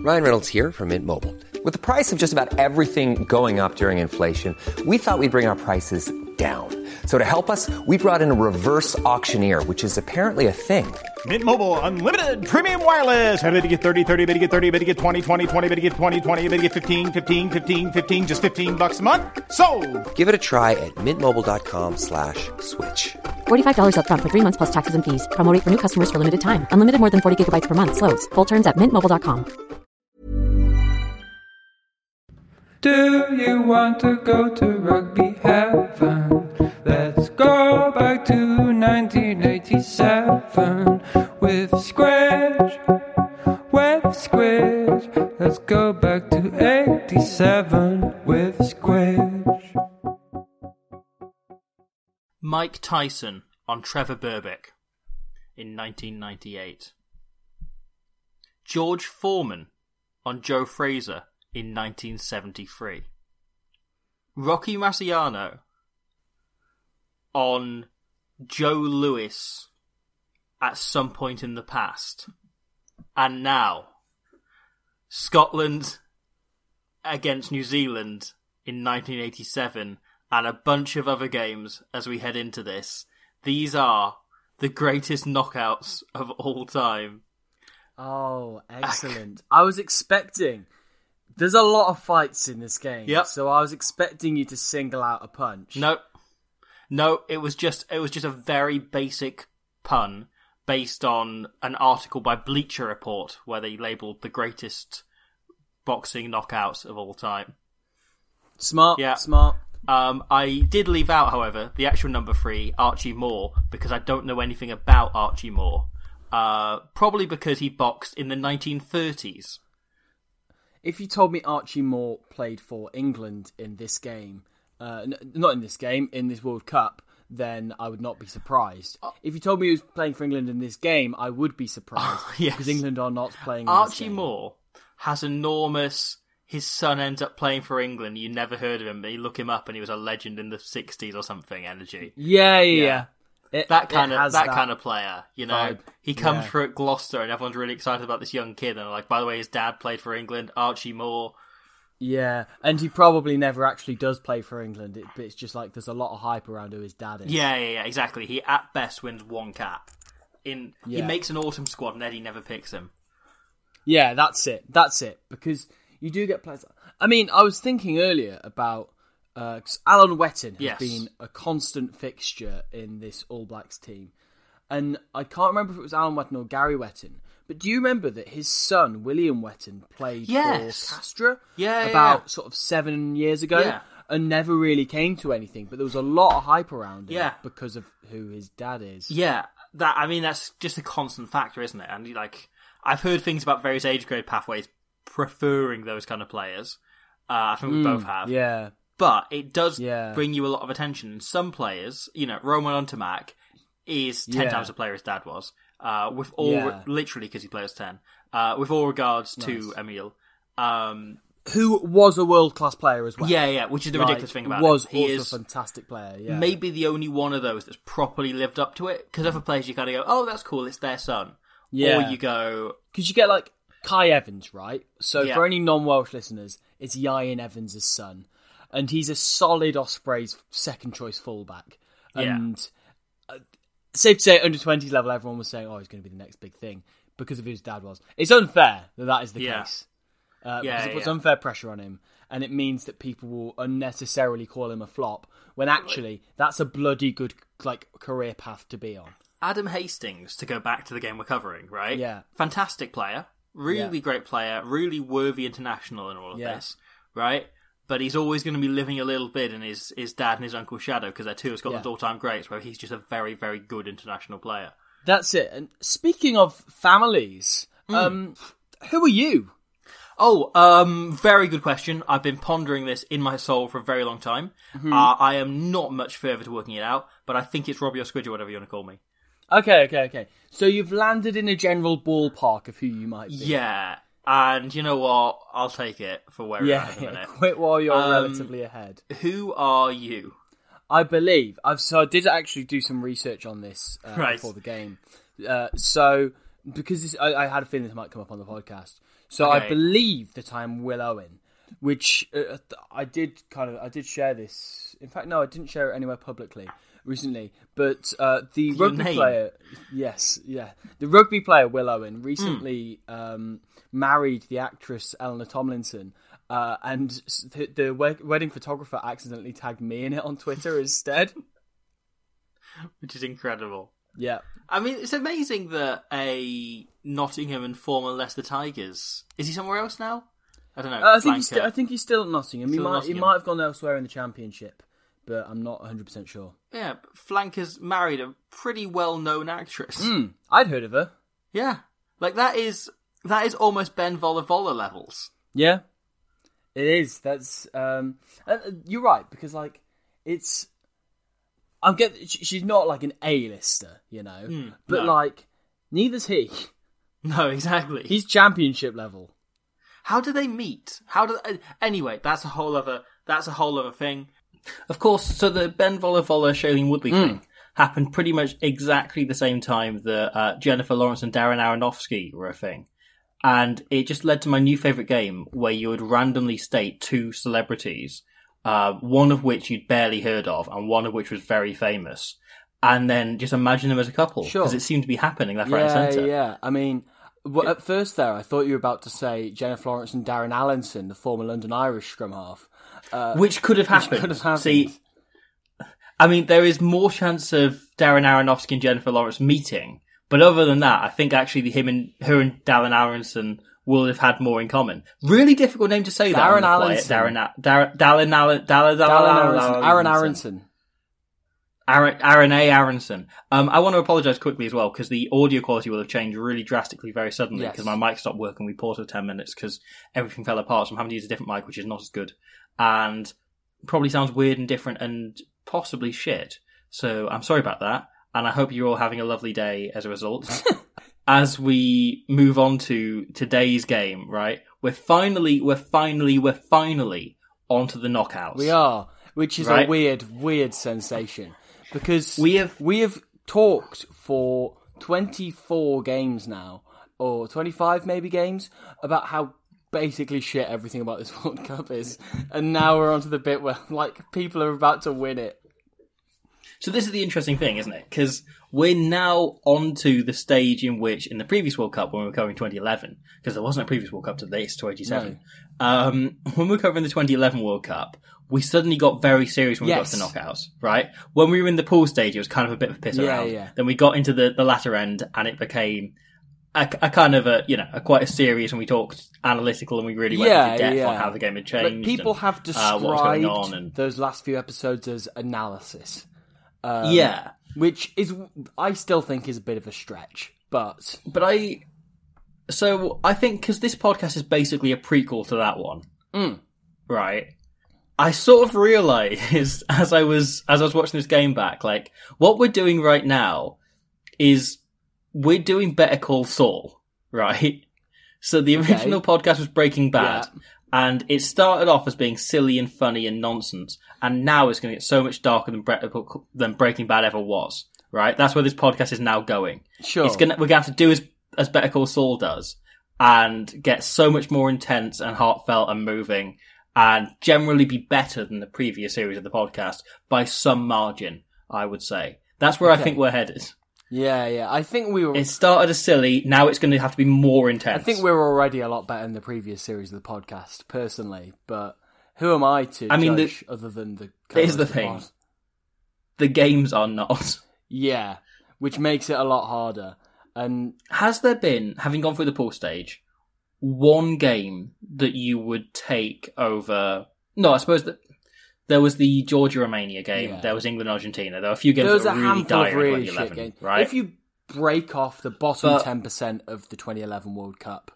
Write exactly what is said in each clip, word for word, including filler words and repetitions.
Ryan Reynolds here from Mint Mobile. With the price of just about everything going up during inflation, we thought we'd bring our prices down. So to help us, we brought in a reverse auctioneer, which is apparently a thing. Mint Mobile Unlimited Premium Wireless. How to get thirty, thirty, how to get thirty, how to get twenty, twenty, twenty, how to get twenty, twenty, how to get fifteen, fifteen, fifteen, fifteen, just fifteen bucks a month? Sold! Give it a try at mintmobile.com slash switch. forty-five dollars up front for three months plus taxes and fees. Promo rate for new customers for limited time. Unlimited more than forty gigabytes per month. Slows full terms at mint mobile dot com. Do you want to go to rugby heaven? Let's go back to nineteen eighty-seven with Squidge, with Squidge. Let's go back to eighty-seven with Squidge. Mike Tyson on Trevor Berbick in nineteen ninety-eight. George Foreman on Joe Frazier in nineteen seventy-three. Rocky Marciano on Joe Louis at some point in the past. And now, Scotland against New Zealand in nineteen eighty-seven, and a bunch of other games as we head into this. These are the greatest knockouts of all time. Oh, excellent. I was expecting... There's a lot of fights in this game, yep. So I was expecting you to single out a punch. No, no, it was just it was just a very basic pun based on an article by Bleacher Report where they labelled the greatest boxing knockouts of all time. Smart, yeah. smart. Um, I did leave out, however, the actual number three, Archie Moore, because I don't know anything about Archie Moore. Uh, probably because he boxed in the nineteen thirties. If you told me Archie Moore played for England in this game, uh, n- not in this game, in this World Cup, then I would not be surprised. If you told me he was playing for England in this game, I would be surprised. Oh, yes. Because England are not playing in Archie this game. Moore has enormous... His son ends up playing for England. You never heard of him, but you look him up and he was a legend in the sixties or something, energy. Yeah, yeah, yeah. It, that kind of that, that kind of player, you know. vibe. He comes Yeah. through at Gloucester and everyone's really excited about this young kid. And they're like, by the way, his dad played for England, Archie Moore. Yeah, and he probably never actually does play for England. It, but it's just like there's a lot of hype around who his dad is. Yeah, yeah, yeah, exactly. He at best wins one cap. In He Yeah. makes an autumn squad and Eddie never picks him. Yeah, that's it. That's it. Because you do get players. I mean, I was thinking earlier about uh, 'cause Alan Wetton has Yes. been a constant fixture in this All Blacks team. And I can't remember if it was Alan Wetton or Gary Wetton. But do you remember that his son, William Wetton, played Yes. for Castra Yeah, yeah, about yeah. sort of seven years ago? Yeah. And never really came to anything. But there was a lot of hype around him Yeah. because of who his dad is. Yeah, that I mean, that's just a constant factor, isn't it? And like, I've heard things about various age grade pathways preferring those kind of players. Uh, I think we Mm, both have. Yeah. But it does Yeah. bring you a lot of attention. And some players, you know, Roman Ontomac is ten Yeah. times the player his dad was. Uh, with all Yeah. literally because he plays ten. Uh, with all regards to Nice. Emile, um, Who was a world-class player as well. yeah, yeah, which is the Like, ridiculous thing about was him. He also is a fantastic player, yeah. maybe the only one of those that's properly lived up to it. Because other players, you kind of go, "Oh, that's cool, it's their son," Yeah. or you go, Because you get, like, Kai Evans, right? So Yeah. for any non-Welsh listeners, it's Ian Evans' son. And he's a solid Ospreys second-choice fullback. Yeah. And uh, safe to say, at under twenties level, everyone was saying, oh, he's going to be the next big thing because of who his dad was. It's unfair that that is the Yeah. case. Uh, Yeah, because it puts yeah. unfair pressure on him. And it means that people will unnecessarily call him a flop, when actually, that's a bloody good like career path to be on. Adam Hastings, to go back to the game we're covering, right? Yeah. Fantastic player. Really Yeah. great player. Really worthy international in all of Yeah. this, right? But he's always going to be living a little bit in his, his dad and his uncle's shadow because they're two of Scotland's Yeah. all-time greats, where he's just a very, very good international player. That's it. And speaking of families, Hmm. um, who are you? Oh, um, very good question. I've been pondering this in my soul for a very long time. Mm-hmm. Uh, I am not much further to working it out, but I think it's Robbie or Squidge or whatever you want to call me. Okay, okay, okay. So you've landed in a general ballpark of who you might be. Yeah, and you know what? I'll take it for where we're Yeah, at at the minute. quit while you're Um, relatively ahead. Who are you? I believe I've so I did actually do some research on this uh, Right. before the game. Uh, so because this, I, I had a feeling this might come up on the podcast. So Okay. I believe that I'm Will Owen, which uh, I did kind of I did share this. In fact, no, I didn't share it anywhere publicly recently. But uh, the Your rugby name? player, yes, yeah, the rugby player Will Owen recently Mm. um, married the actress Eleanor Tomlinson. Uh, and the, the wed- wedding photographer accidentally tagged me in it on Twitter instead. Which is incredible. Yeah. I mean, it's amazing that a Nottingham and former Leicester Tigers... Is he somewhere else now? I don't know. Uh, I think he's Flanker. sti- I think he's still at Nottingham. He Still at might Nottingham. he might have gone elsewhere in the Championship, but I'm not one hundred percent sure. Yeah, but Flanker's married a pretty well-known actress. Hmm, I'd heard of her. Yeah. Like, that is that is almost Ben Voller Voller levels. Yeah, it is. That's um, uh, you're right, because like it's I'm get sh- she's not like an A-lister, you know, but no. like neither's he. No, exactly. He's Championship level. How do they meet? How do they... Anyway, that's a whole other that's a whole other thing. Of course, so the Ben Voller Voller Shailene Woodley thing happened pretty much exactly the same time that uh, Jennifer Lawrence and Darren Aronofsky were a thing. And it just led to my new favourite game, where you would randomly state two celebrities, uh, one of which you'd barely heard of, and one of which was very famous, and then just imagine them as a couple. Sure. Because it seemed to be happening left, right, Yeah, and centre. yeah. I mean, well, at first there, I thought you were about to say Jennifer Lawrence and Darren Allinson, the former London Irish scrum half. Uh, Which could have happened. could have happened. See, I mean, there is more chance of Darren Aronofsky and Jennifer Lawrence meeting, but other than that, I think actually the, him and her and Darren Aronson will have had more in common. Really difficult name to say that. Darren on the quiet. Allinson. Darren, A- Darren, Darren, Allen, Darren, Darren Aronson. Aaron Aronson. Aaron, Aaron A. Aronson. Um, I want to apologise quickly as well, because the audio quality will have changed really drastically very suddenly, because Yes. my mic stopped working. We paused for ten minutes because everything fell apart, so I'm having to use a different mic, which is not as good. And probably sounds weird and different and possibly shit. So I'm sorry about that, and I hope you're all having a lovely day as a result. As we move on to today's game, right? We're finally, we're finally, we're finally onto the knockouts. We are, which is Right. a weird, weird sensation. Because We have- we have talked for twenty-four games now, or twenty-five maybe games, about how basically shit everything about this World Cup is. And now we're onto the bit where, like, people are about to win it. So this is the interesting thing, isn't it? Because we're now onto the stage in which, in the previous World Cup, when we were covering twenty eleven, because there wasn't a previous World Cup to this, to eighty-seven, um, when we were covering the twenty eleven World Cup, we suddenly got very serious when we Yes. got to knockouts, right? When we were in the pool stage, it was kind of a bit of a piss Yeah, around. yeah. Then we got into the, the latter end, and it became a, a kind of a, you know, a quite a serious, and we talked analytical, and we really went Yeah, into depth yeah. on how the game had Like, changed. people and, have uh, described what was going on, and those last few episodes as analysis. Um, yeah. Which is, I still think is a bit of a stretch, but... But I, so I think because this podcast is basically a prequel to that one, Mm. right? I sort of realised as I was as I was watching this game back, like what we're doing right now is we're doing Better Call Saul, right? So the original podcast was Breaking Bad. Yeah. And it started off as being silly and funny and nonsense, and now it's going to get so much darker than, Bre- than Breaking Bad ever was. Right? That's where this podcast is now going. Sure. It's gonna we're gonna have to do as as Better Call Saul does, and get so much more intense and heartfelt and moving, and generally be better than the previous series of the podcast by some margin. I would say that's where Okay. I think we're headed. Yeah, yeah. I think we were... It started as silly. Now it's going to have to be more intense. I think we're already a lot better than the previous series of the podcast, personally. But who am I to I mean, judge the- other than the... Here's the co-host of thing. pod? The games are not. Yeah, which makes it a lot harder. And Has there been, having gone through the pool stage, one game that you would take over? No, I suppose that there was the Georgia-Romania game. Yeah. There was England-Argentina. There were a few games there was that a were really handful of dire in really twenty shit eleven, games. right? If you break off the bottom But- ten percent of the twenty eleven World Cup,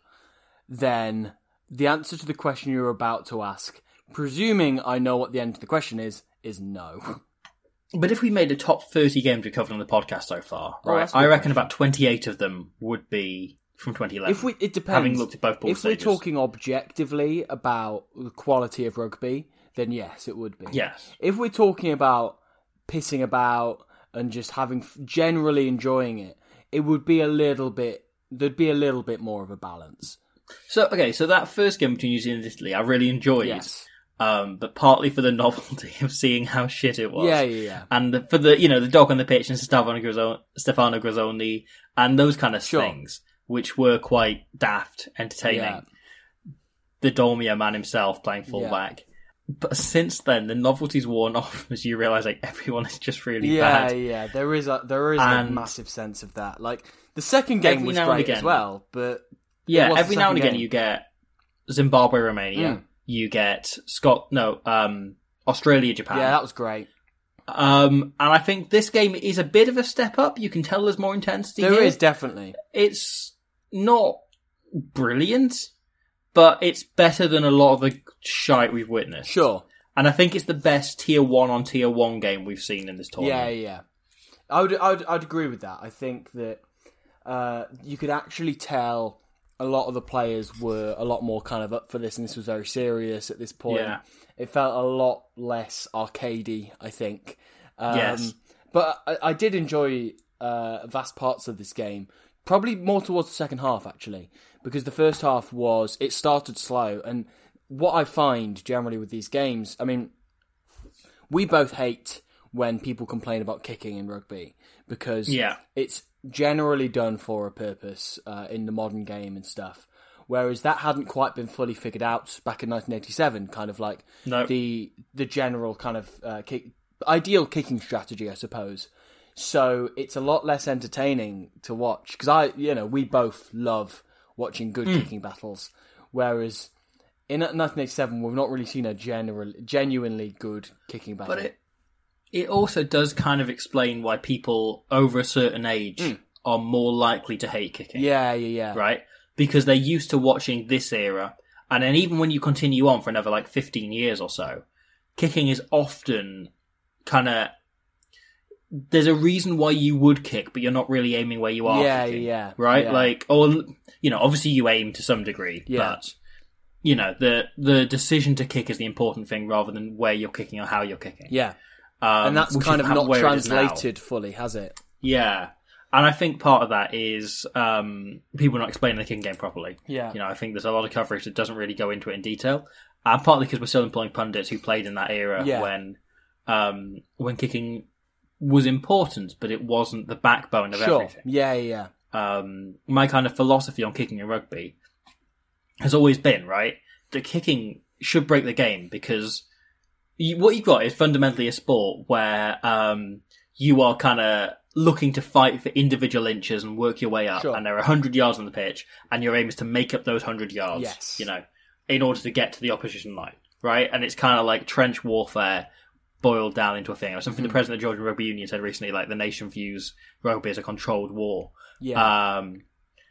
then the answer to the question you're about to ask, presuming I know what the end of the question is, is no. But if we made a top thirty games we covered on the podcast so far, Oh, right? that's a I good reckon question. about twenty-eight of them would be from twenty eleven. If we, it depends. Having looked at both pool if stages. we're talking objectively about the quality of rugby, then yes, it would be. Yes. If we're talking about pissing about and just having generally enjoying it, it would be a little bit. There'd be a little bit more of a balance. So, okay, so that first game between New Zealand and Italy, I really enjoyed. Yes. Um, but partly for the novelty of seeing how shit it was. Yeah, yeah, yeah. And the, for the, you know, the dog on the pitch and Stefano Grazzoni, Stefano Grazzoni and those kind of Sure. things, which were quite daft, entertaining. Yeah. The Dolmio man himself playing fullback. Yeah. But since then, the novelty's worn off as you realise, like, everyone is just really yeah, bad. Yeah, yeah. There is a, there is And a massive sense of that. Like, the second game was great again, as well, but... Yeah, what's every the now and second again game? you get Zimbabwe, Romania. Mm. You get Scot, no, um, Australia, Japan. Yeah, that was great. Um, and I think this game is a bit of a step up. You can tell there's more intensity. There here. is, definitely. It's not brilliant, but it's better than a lot of the shite we've witnessed. Sure. And I think it's the best tier one on tier one game we've seen in this Yeah, tournament. yeah. I would, I would, I'd agree with that. I think that uh, you could actually tell a lot of the players were a lot more kind of up for this, and this was very serious at this point. Yeah. It felt a lot less arcadey, I think. Um, Yes. But I, I did enjoy uh, vast parts of this game. Probably more towards the second half, actually, because the first half was, it started slow, and what I find generally with these games, I mean, we both hate when people complain about kicking in rugby, because Yeah. it's generally done for a purpose uh, in the modern game and stuff. Whereas that hadn't quite been fully figured out back in nineteen eighty-seven, kind of like No. the the general kind of uh, kick, ideal kicking strategy, I suppose. So it's a lot less entertaining to watch, because I, you know, we both love watching good Mm. kicking battles. Whereas in nineteen eighty-seven, we've not really seen a general, genuinely good kicking battle. But it it also does kind of explain why people over a certain age Mm. are more likely to hate kicking. yeah, yeah, yeah. Right? Because they're used to watching this era. And then even when you continue on for another like fifteen years or so, kicking is often kind of... There's a reason why you would kick, but you're not really aiming where you are Yeah, kicking. yeah, Right? yeah. Like, or, you know, obviously you aim to some degree, Yeah. but, you know, the the decision to kick is the important thing rather than where you're kicking or how you're kicking. Yeah. Um, And that's which kind is of how- not where it is now. translated fully, has it? Yeah. And I think part of that is um, people not explaining the kicking game properly. Yeah. You know, I think there's a lot of coverage that doesn't really go into it in detail. And partly because we're still employing pundits who played in that era Yeah. when um, when kicking was important, but it wasn't the backbone of Sure. everything. Yeah, yeah, Um, my kind of philosophy on kicking in rugby has always been, right, that kicking should break the game because you, what you've got is fundamentally a sport where um, you are kind of looking to fight for individual inches and work your way up. Sure. And there are one hundred yards on the pitch, and your aim is to make up those one hundred yards, Yes. you know, in order to get to the opposition line, right? And it's kind of like trench warfare boiled down into a thing. Or something Mm-hmm. the president of Georgian Rugby Union said recently, like the nation views rugby as a controlled war. yeah. Um,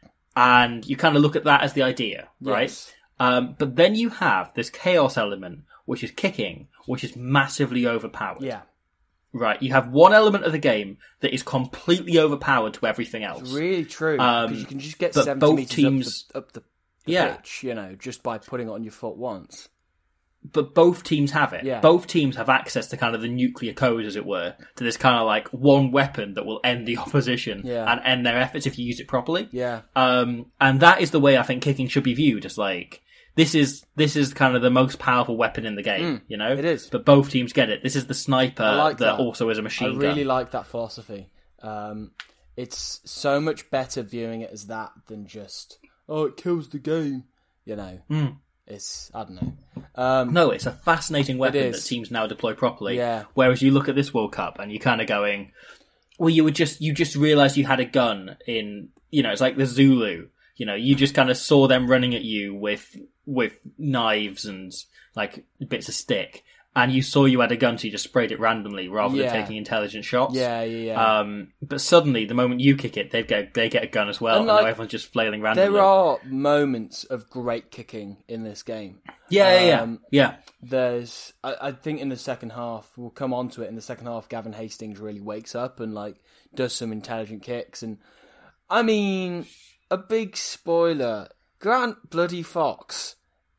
and you kind of look at that as the idea, right? Yes. Um, but then you have this chaos element, which is kicking, which is massively overpowered. Yeah. Right, you have one element of the game that is completely overpowered to everything else. It's really true. Um, Because you can just get but seventy both meters teams- up the, up the, the Yeah. pitch, you know, just by putting it on your foot once. But both teams have it. Yeah. Both teams have access to kind of the nuclear code, as it were, to this kind of like one weapon that will end the opposition Yeah. and end their efforts if you use it properly. Yeah. Um, and that is the way I think kicking should be viewed. As like this is this is kind of the most powerful weapon in the game. you know, it is. But both teams get it. This is the sniper I like that, that. also is a machine I gun. really like that philosophy. Um, it's so much better viewing it as that than just, oh, it kills the game. You know, Mm. it's, I don't know. Um, No, it's a fascinating weapon is. that teams now deploy properly. Yeah. Whereas you look at this World Cup and you're kind of going, well, you would just you just realised you had a gun in, you know, it's like the Zulu. You know, you just kind of saw them running at you with with knives and like bits of stick, and you saw you had a gun, so you just sprayed it randomly rather Yeah. than taking intelligent shots. yeah, yeah, yeah. Um, but suddenly, the moment you kick it, they get they get a gun as well, And, and, now like, everyone's just flailing randomly. there are moments of great kicking in this game. yeah, yeah, yeah, um, yeah. There's, I, I think in the second half, we'll come on to it, in the second half, Gavin Hastings really wakes up and, like, does some intelligent kicks. And, I mean, a big spoiler, Grant Bloody Fox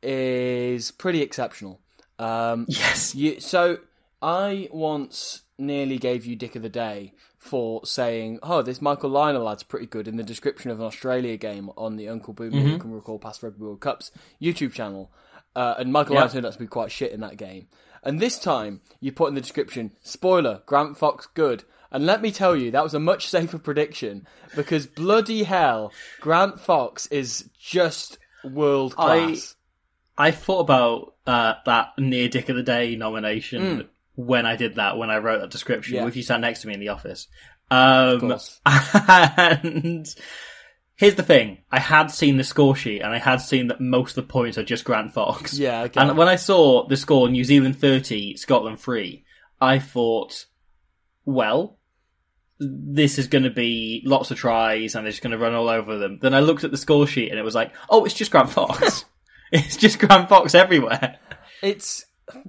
is pretty exceptional. Um, Yes. you, so, I once nearly gave you Dick of the Day for saying, oh, this Michael Lionel lad's pretty good in the description of an Australia game on the Uncle Boomer mm-hmm. Who Can Recall Past Rugby World Cups YouTube channel. Uh, and Michael yep. Lionel turned out to be quite shit in that game. And this time, you put in the description, spoiler, Grant Fox good. And let me tell you, that was a much safer prediction, because bloody hell, Grant Fox is just world class. I, I thought about uh, that near Dick of the Day nomination mm. when I did that, when I wrote that description, yeah. if you sat next to me in the office. Um, and here's the thing, I had seen the score sheet, and I had seen that most of the points are just Grant Fox. Yeah, okay. And when I saw the score, New Zealand thirty, Scotland three, I thought, well, this is going to be lots of tries and they're just going to run all over them. Then I looked at the score sheet and it was like, oh, it's just Grant Fox. It's just Grant Fox everywhere. It's...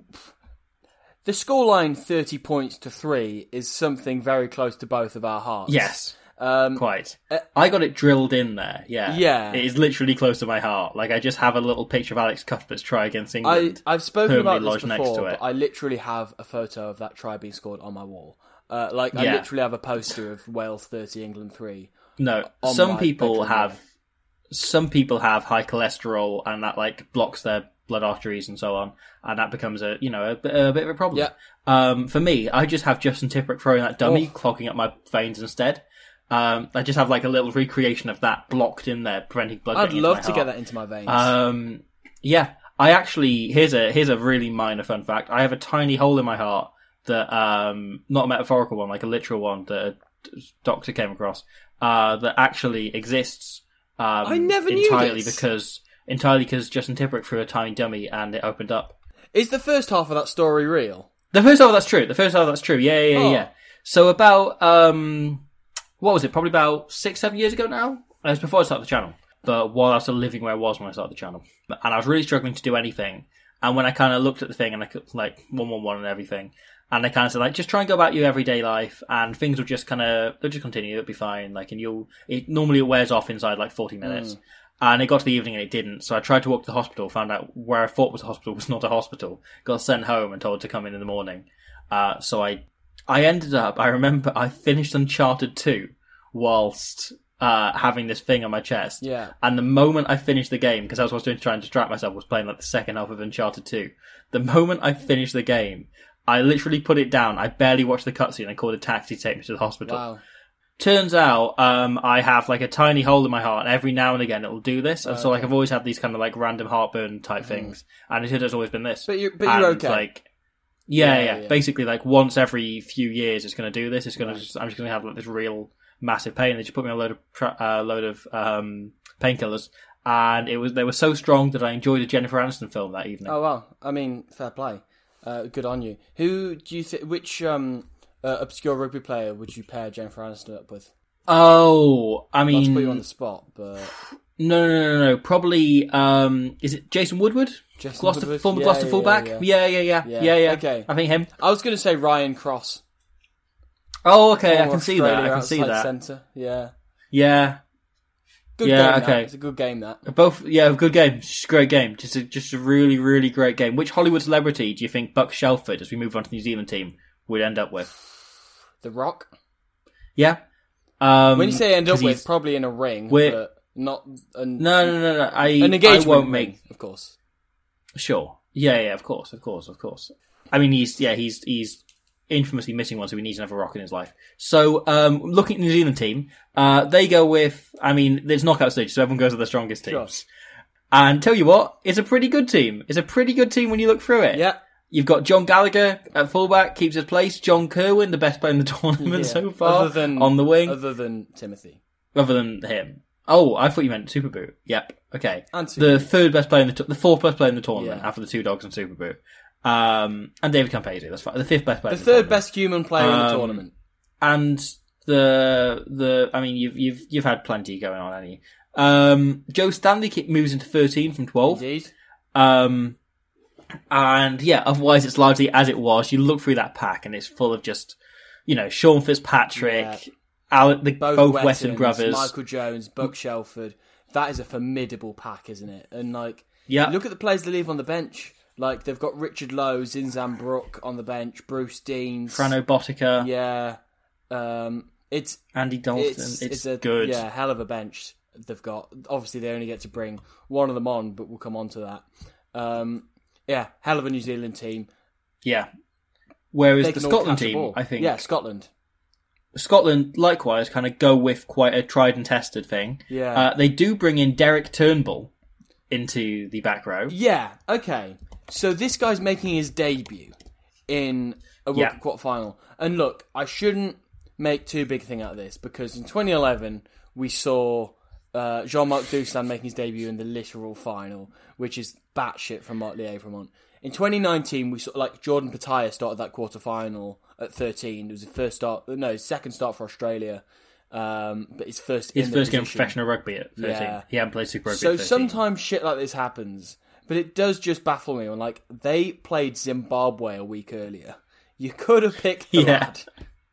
The scoreline thirty points to three is something very close to both of our hearts. Yes, um, quite. Uh, I got it drilled in there, yeah. Yeah. It is literally close to my heart. Like, I just have a little picture of Alex Cuthbert's try against England. I, I've spoken about this before, but I literally have a photo of that try being scored on my wall. Uh, like, I yeah. literally have a poster of Wales thirty, England three. No, some people have... Wall. Some people have high cholesterol, and that, like, blocks their blood arteries and so on, and that becomes a, you know, a, a bit of a problem. Yeah. Um, for me, I just have Justin Tipuric throwing that dummy, oh. clogging up my veins instead. Um, I just have, like, a little recreation of that blocked in there, preventing blood I'd getting love into my to heart. get that into my veins. Um, yeah. I actually... Here's a here's a really minor fun fact. I have a tiny hole in my heart that, um, not a metaphorical one, like a literal one that a doctor came across, uh, that actually exists um, I never knew entirely this. because entirely because Justin Tipuric threw a tiny dummy and it opened up. Is the first half of that story real? The first half of that's true. The first half of that's true. Yeah, yeah, yeah. Oh. yeah. So about, um, what was it? Probably about six, seven years ago now? It was before I started the channel. But while I was still living where I was when I started the channel. And I was really struggling to do anything. And when I kind of looked at the thing and I could, like, one one one and everything, and they kind of said, like, just try and go about your everyday life, and things will just kind of, they'll just continue, it'll be fine, like, and you'll, it normally it wears off inside, like, forty minutes. Mm. And it got to the evening and it didn't, so I tried to walk to the hospital, found out where I thought was a hospital was not a hospital, got sent home and told to come in in the morning. Uh, so I, I ended up, I remember I finished Uncharted two whilst, uh, having this thing on my chest. Yeah. And the moment I finished the game, because I was doing to try and distract myself, was playing, like, the second half of Uncharted two. The moment I finished the game, I literally put it down. I barely watched the cutscene and called a taxi to take me to the hospital. Wow. Turns out, um, I have like a tiny hole in my heart, and every now and again it'll do this. And oh, so, like, okay. I've always had these kind of like random heartburn type mm-hmm. things, and it has always been this. But you're, but and, you're okay. Like, yeah, yeah, yeah, yeah. yeah. Basically, like once every few years, it's going to do this. It's going right. to. Just, I'm just going to have like this real massive pain. They just put me on a load of tra- uh, load of um, painkillers, and it was they were so strong that I enjoyed a Jennifer Aniston film that evening. Oh well, I mean, fair play. Uh, good on you. Who do you think? Which um, uh, obscure rugby player would you pair Jennifer Aniston up with? Oh, I mean, not to put you on the spot, but no, no, no, no, no. Probably, um, is it Jason Woodward? Jason Gloucester, Woodward? former Yeah, Gloucester yeah, fullback. yeah, Yeah. Yeah, yeah, yeah, yeah, yeah. Okay, I think him. I was going to say Ryan Cross. Oh, okay, I Former can see that. I Australia can see outside that. Centre. Yeah, Yeah, good Yeah, game. okay. That. It's a good game. That both. Yeah, good game. Just a great game. Just a just a really, really great game. Which Hollywood celebrity do you think Buck Shelford, as we move on to the New Zealand team, would end up with? The Rock. Yeah. Um, when you say end up 'cause with, he's- probably in a ring, We're- but not an, No, no, no, no. I, an I engagement won't ring, make. of course. Sure. Yeah, yeah, of course, of course, of course. I mean, he's yeah, he's he's infamously missing one, so he needs another rock in his life. So, um, looking at the New Zealand team, uh, they go with. I mean, there's knockout stage, so everyone goes with the strongest teams. Sure. And tell you what, it's a pretty good team. It's a pretty good team when you look through it. Yeah. You've got John Gallagher at fullback, keeps his place. John Kerwin, the best player in the tournament Yeah. so far, Other than, on the wing. Other than Timothy. Other than him. Oh, I thought you meant Superboot. Yep. Okay. And the Superboot. third best player in the t- the fourth best player in the tournament Yeah. after the two dogs and Superboot. Um, and David Campese. That's fine. The fifth best player. The in third tournament. best human player in the Um, tournament. And the the I mean you've you've you've had plenty going on, haven't you? Um, Joe Stanley kick moves into thirteen from twelve. Indeed. Um, and yeah, otherwise it's largely as it was. You look through that pack and it's full of just, you know, Sean Fitzpatrick, Yeah. Alec, the, Both, both Wettons, Weston brothers. Michael Jones, Buck Shelford. That is a formidable pack, isn't it? And like, Yeah. look at the players they leave on the bench. Like, they've got Richard Lowe, Zinzan Brook on the bench, Bruce Deans. Frano Botica. Yeah. Um, it's Andy Dalton, it's, it's, it's a good. yeah, hell of a bench they've got. Obviously, they only get to bring one of them on, but we'll come on to that. Um, yeah, hell of a New Zealand team. Yeah. Whereas They the can all Scotland catch a team, ball. I think, Yeah, Scotland. Scotland likewise kind of go with quite a tried and tested thing. Yeah. Uh, they do bring in Derek Turnbull into the back row. Yeah, okay. So this guy's making his debut in a World Yeah. Cup quarterfinal. And look, I shouldn't make too big a thing out of this, because in twenty eleven we saw uh, Jean-Marc Dustin making his debut in the literal final, which is batshit from Marc Liévremont. In twenty nineteen, we saw like Jordan Pataya started that quarterfinal at thirteen. It was his first start, no, his second start for Australia, um, but his first His in first the game of position. professional rugby at thirteen. Yeah. He hadn't played Super Rugby So at thirteen. sometimes shit like this happens, but it does just baffle me. When like they played Zimbabwe a week earlier, you could have picked the Yeah. lad.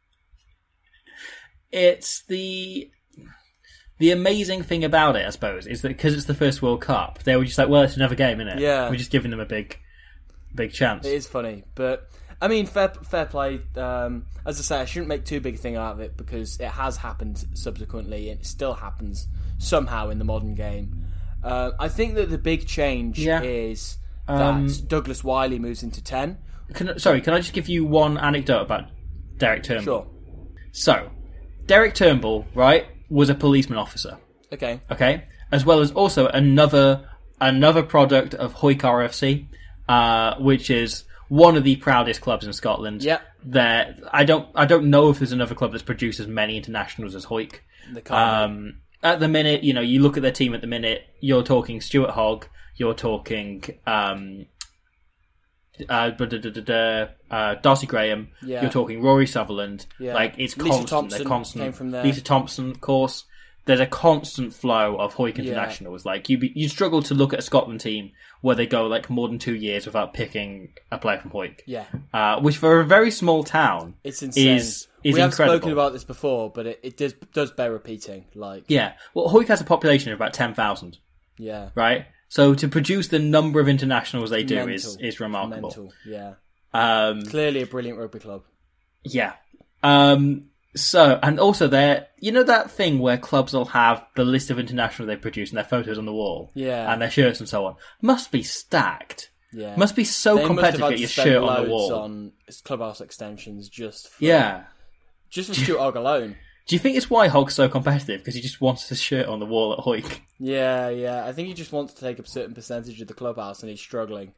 It's the the amazing thing about it, I suppose, is that because it's the first World Cup, they were just like, well, it's another game, isn't it? Yeah. We're just giving them a big, big chance. It is funny, but I mean, fair fair play. Um, as I say, I shouldn't make too big a thing out of it, because it has happened subsequently, and it still happens somehow in the modern game. Uh, I think that the big change Yeah. is that Um, Douglas Wiley moves into ten. Can, sorry, can I just give you one anecdote about Derek Turnbull? Sure. So, Derek Turnbull, right, was a policeman officer, Okay. okay, as well as also another another product of Hawick R F C, uh, which is one of the proudest clubs in Scotland. Yep. There, I don't, I don't know if there's another club that's produced as many internationals as Hawick. The kind Um, at the minute, you know, you look at their team at the minute. You're talking Stuart Hogg. You're talking um, uh, da- da- da- da- da, uh, Darcy Graham. Yeah. You're talking Rory Sutherland. Yeah. Like it's Lisa constant. Thompson They're constant. came from there. Lisa Thompson, of course. There's a constant flow of Hawick Yeah. internationals. Like you, you struggle to look at a Scotland team where they go like more than two years without picking a player from Hawick. Yeah. Uh, which for a very small town, It's insane. is is we have incredible. spoken about this before, but it, it does does bear repeating. Like, Yeah. Well, Hawick has a population of about ten thousand. yeah, Right? So to produce the number of internationals they do Mental. is, is remarkable. Mental. Yeah, Um, clearly a brilliant rugby club. yeah. Um, so, and also there, you know that thing where clubs will have the list of internationals they produce and their photos on the wall? Yeah. And their shirts and so on. Must be stacked. Yeah, Must be so They must competitive have to had get your to spend shirt on loads the wall. on clubhouse extensions just for, Yeah. just for Stuart Hogg alone. Do you think it's why Hogg's so competitive? Because he just wants his shirt on the wall at Hawick? Yeah, yeah. I think he just wants to take a certain percentage of the clubhouse, and he's struggling.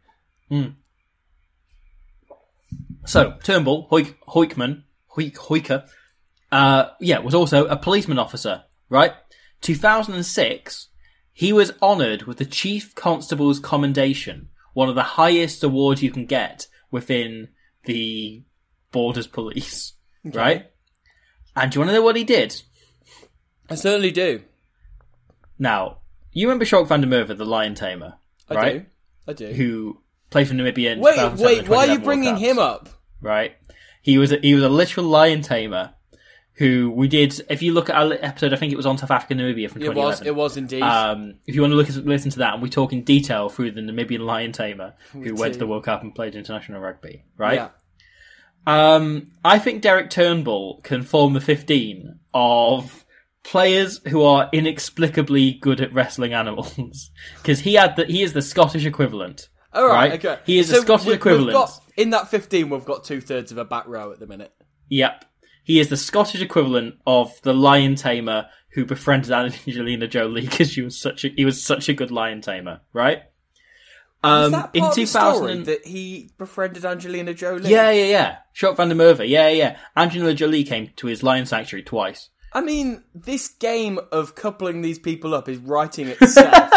So, Turnbull, Hoik, Hoikman, Hoik, Hoiker, uh, yeah, was also a policeman officer, right? two thousand six, he was honoured with the Chief Constable's Commendation, one of the highest awards you can get within the Borders Police, right? And do you want to know what he did? I certainly do. Now, you remember Sjoerd van der Merwe, the lion tamer, I right? do. I do. Who played for Namibia in Wait, two thousand seven wait. and Why are you twenty eleven World bringing Cups. him up? Right? He was a, he was a literal lion tamer who we did. If you look at our episode, I think it was on South Africa Namibia from It twenty eleven. was. It was indeed. Um, if you want to look at, listen to that, and we talk in detail through the Namibian lion tamer who went do. to the World Cup and played international rugby. Right? Yeah. Um, I think Derek Turnbull can form the fifteen of players who are inexplicably good at wrestling animals because he had the, he is the Scottish equivalent. All right. right? Okay. He is So the Scottish we- we've equivalent. got- in that fifteen, we've got two thirds of a back row at the minute. Yep. He is the Scottish equivalent of the lion tamer who befriended Angelina Jolie because she was such a he was such a good lion tamer, right? Um, Is that part in of the two thousand story that he befriended Angelina Jolie? Yeah, yeah, yeah. Sjoerd van der Merwe. Yeah, yeah. Angelina Jolie came to his lion sanctuary twice. I mean, this game of coupling these people up is writing itself.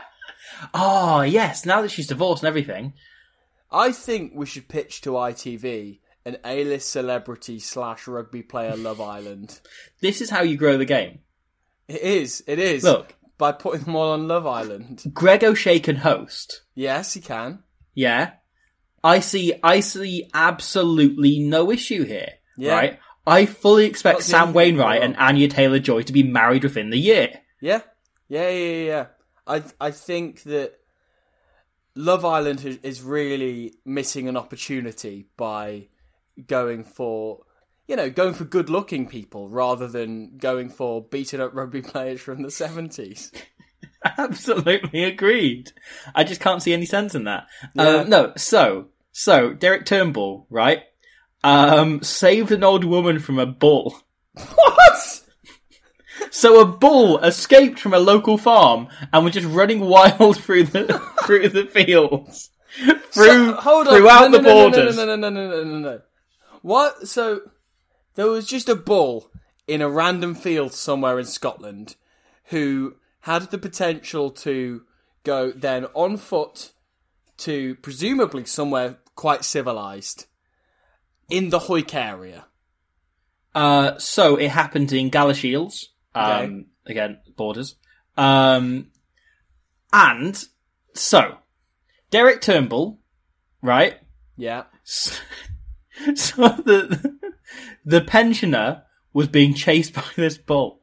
Oh, yes. Now that she's divorced and everything. I think we should pitch to I T V an A-list celebrity slash rugby player Love Island. This is how you grow the game. It is. It is. Look. By putting them all on Love Island. Greg O'Shea can host. Yes, he can. Yeah. I see I see absolutely no issue here. Yeah. Right? I fully expect Not the Sam only thing Wainwright wrong. and Anya Taylor-Joy to be married within the year. Yeah. Yeah, yeah, yeah, yeah. I I think that Love Island is- is really missing an opportunity by going for... you know, going for good-looking people rather than going for beaten-up rugby players from the seventies. Absolutely agreed. I just can't see any sense in that. Yeah. Um, no, so, so, Derek Turnbull, right, um, saved an old woman from a bull. What? So a bull escaped from a local farm and was just running wild through the through the fields, through So, hold on. throughout no, no, the no, borders. No, no, no, no, no, no, no, no. What? So there was just a bull in a random field somewhere in Scotland who had the potential to go then on foot to presumably somewhere quite civilised in the Hoyk area. Uh, so it happened in Galashiels. Um, Okay. again, borders. Um, and so Derek Turnbull, right? Yeah. So, so the the pensioner was being chased by this bull.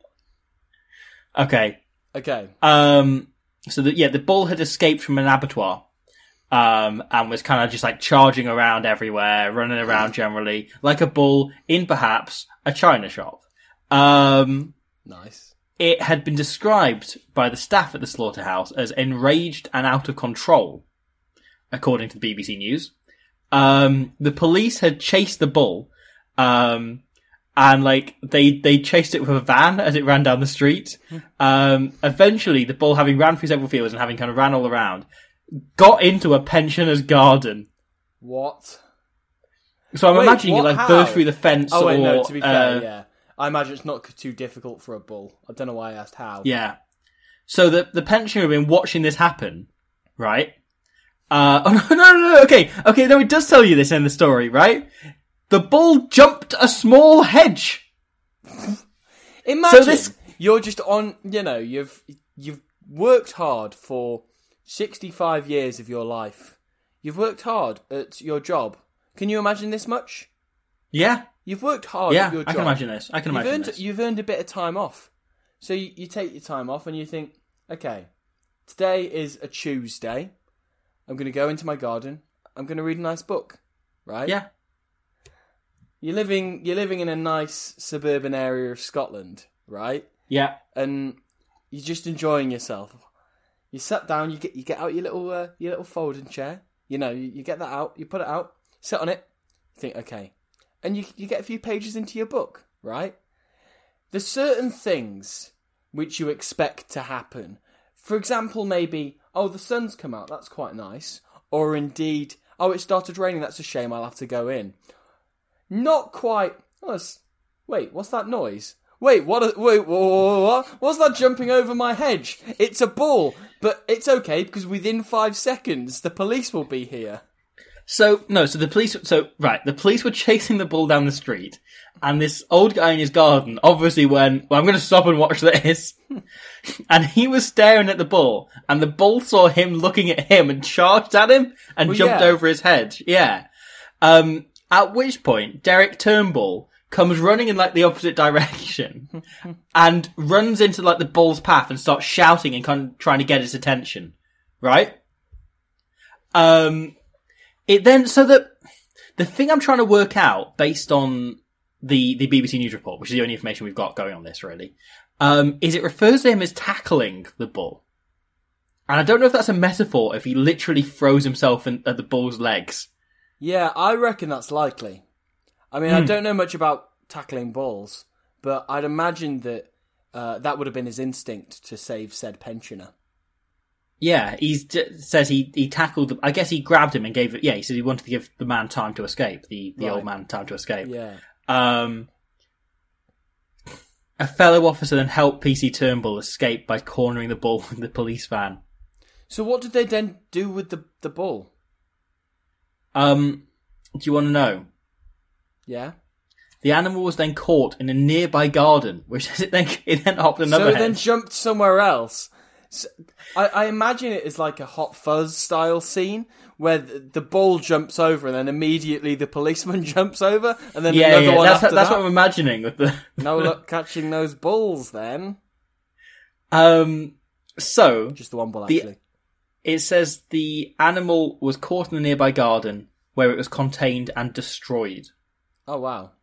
Okay. Okay. Um. So that yeah, the bull had escaped from an abattoir. Um, and was kind of just like charging around everywhere, running around generally, like a bull in perhaps a china shop. Um, Nice. it had been described by the staff at the slaughterhouse as enraged and out of control, according to the B B C News. Um, the police had chased the bull, um, and like they they chased it with a van as it ran down the street. Um, eventually, the bull, having ran through several fields and having kind of ran all around, got into a pensioner's garden. What? So I'm Wait, imagining what? it like How? burst through the fence. Oh wait, or, no. To be fair, uh, yeah. I imagine it's not too difficult for a bull. I don't know why I asked how. Yeah. So the the pensioner had been watching this happen, right? Uh, oh, no, no, no, no, okay, okay, no, it does tell you this in the story, right? The bull jumped a small hedge. Imagine So this- you're just on. You know, you've you've worked hard for sixty-five years of your life. You've worked hard at your job. Can you imagine this much? Yeah, You've worked hard yeah, at your job. I can imagine this. I can You've imagine earned, this. you've earned a bit of time off. So you, you take your time off and you think, okay, today is a Tuesday. I'm going to go into my garden. I'm going to read a nice book, right? Yeah, You're living, you're living in a nice suburban area of Scotland, right? yeah, And you're just enjoying yourself. You sat down, you get you get out your little uh, your little folding chair. You know, you, you get that out, you put it out, sit on it, think, okay. And you you get a few pages into your book, right? There's certain things which you expect to happen. For example, maybe, oh, the sun's come out, that's quite nice. Or indeed, oh, it started raining, that's a shame, I'll have to go in. Not quite, oh, it's, wait, what's that noise? Wait, what, wait, what, what's that jumping over my hedge? It's a bull, but it's okay, because within five seconds, the police will be here. So, no, so the police, so, right, the police were chasing the bull down the street, and this old guy in his garden obviously went, well, I'm going to stop and watch this. And he was staring at the bull, and the bull saw him looking at him and charged at him and Well, jumped yeah. over his hedge. Yeah. Um, at which point, Derek Turnbull comes running in like the opposite direction and runs into like the bull's path and starts shouting and kind of trying to get its attention. Right? Um, It then, so that the thing I'm trying to work out based on the, the B B C News report, which is the only information we've got going on this really, um, is it refers to him as tackling the bull. And I don't know if that's a metaphor, if he literally throws himself in, at the bull's legs. Yeah, I reckon that's likely. I mean, I don't know much about tackling bulls, but I'd imagine that uh, that would have been his instinct to save said pensioner. Yeah, he says he, he tackled, the, I guess he grabbed him and gave it, yeah, he said he wanted to give the man time to escape, the, the Right. old man time to escape. Yeah. Um, a fellow officer then helped P C Turnbull escape by cornering the bull in the police van. So what did they then do with the the bull? Um, do you want to know? Yeah. The animal was then caught in a nearby garden, which it then it then hopped another so it hedge. then jumped somewhere else. So, I, I imagine it is like a Hot Fuzz style scene where the, the bull jumps over and then immediately the policeman jumps over and then yeah, another yeah, one that's after that's that. what I'm imagining with the. No luck catching those bulls then. Um. So Just the one bull The- actually. it says the animal was caught in the nearby garden where it was contained and destroyed. Oh wow.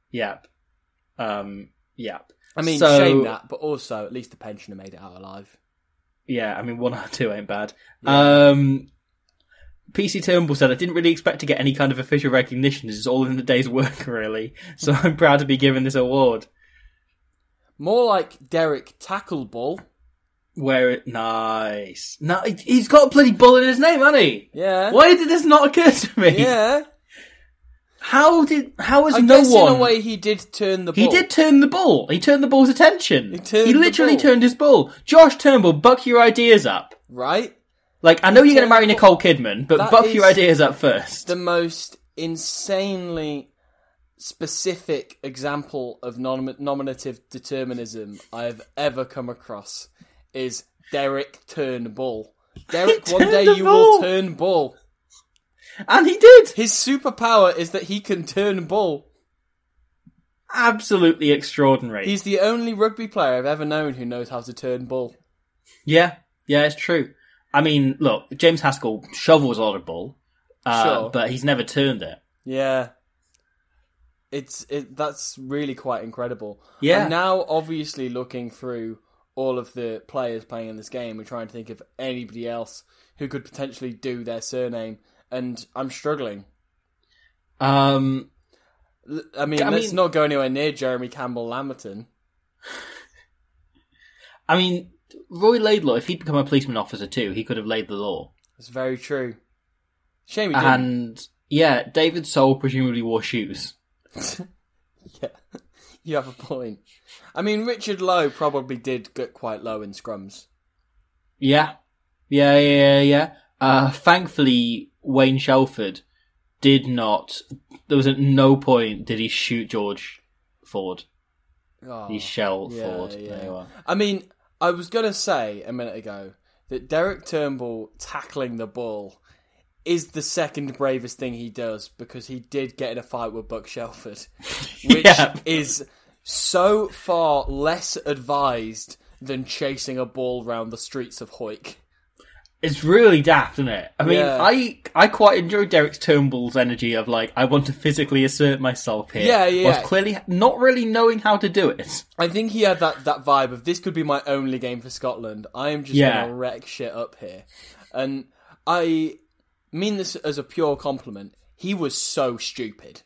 Yep. Um, yep. I mean, so, shame that, but also at least the pensioner made it out alive. Yeah, I mean, one out of two ain't bad. Yeah. Um, P C Turnbull said, I didn't really expect to get any kind of official recognition. It's all in the day's work, really. So I'm proud to be given this award. More like Derek Tacklebull. Where it... Nice. No, he's got a bloody bull in his name, hasn't he? Yeah. Why did this not occur to me? Yeah. How did... How has I no guess one... in a way he did turn the bull. He did turn the bull. He turned the bull's attention. He turned He the literally bull. turned his bull. Josh Turnbull, buck your ideas up. Right? Like, I know you're going to marry Turnbull- Nicole Kidman, but That buck is your ideas up first. The most insanely specific example of nom- nominative determinism I have ever come across is Derek Turnbull. Derek, one turned day the you bull. will turn bull. And he did! His superpower is that he can turn bull. Absolutely extraordinary. He's the only rugby player I've ever known who knows how to turn bull. Yeah, yeah, it's true. I mean, look, James Haskell shovels a lot of bull, uh, Sure. but he's never turned it. Yeah. It's it. That's really quite incredible. Yeah. I'm now obviously looking through all of the players playing in this game and trying to think of anybody else who could potentially do their surname, and I'm struggling. Um, L- I mean, I let's mean- not go anywhere near Jeremy Campbell-Lamberton. I mean, Roy Laidlaw, if he'd become a policeman officer too, he could have laid the law. It's very true. Shame he didn't. And, yeah, David Soul presumably wore shoes. Yeah, you have a point. I mean, Richard Lowe probably did get quite low in scrums. Yeah. Yeah, yeah, yeah. Uh, thankfully, Wayne Shelford did not... There was at no point did he shoot George Ford. Oh, He shell yeah, Ford. yeah. There you are. I mean, I was going to say a minute ago that Derek Turnbull tackling the ball is the second bravest thing he does, because he did get in a fight with Buck Shelford, which Yeah. is so far less advised than chasing a ball round the streets of Hoyk. It's really daft, isn't it? I mean, Yeah. I I quite enjoy Derek Turnbull's energy of like, I want to physically assert myself here. Yeah, yeah, whilst yeah. clearly not really knowing how to do it. I think he had that, that vibe of, this could be my only game for Scotland. I am just Yeah. going to wreck shit up here. And I mean this as a pure compliment. He was so stupid.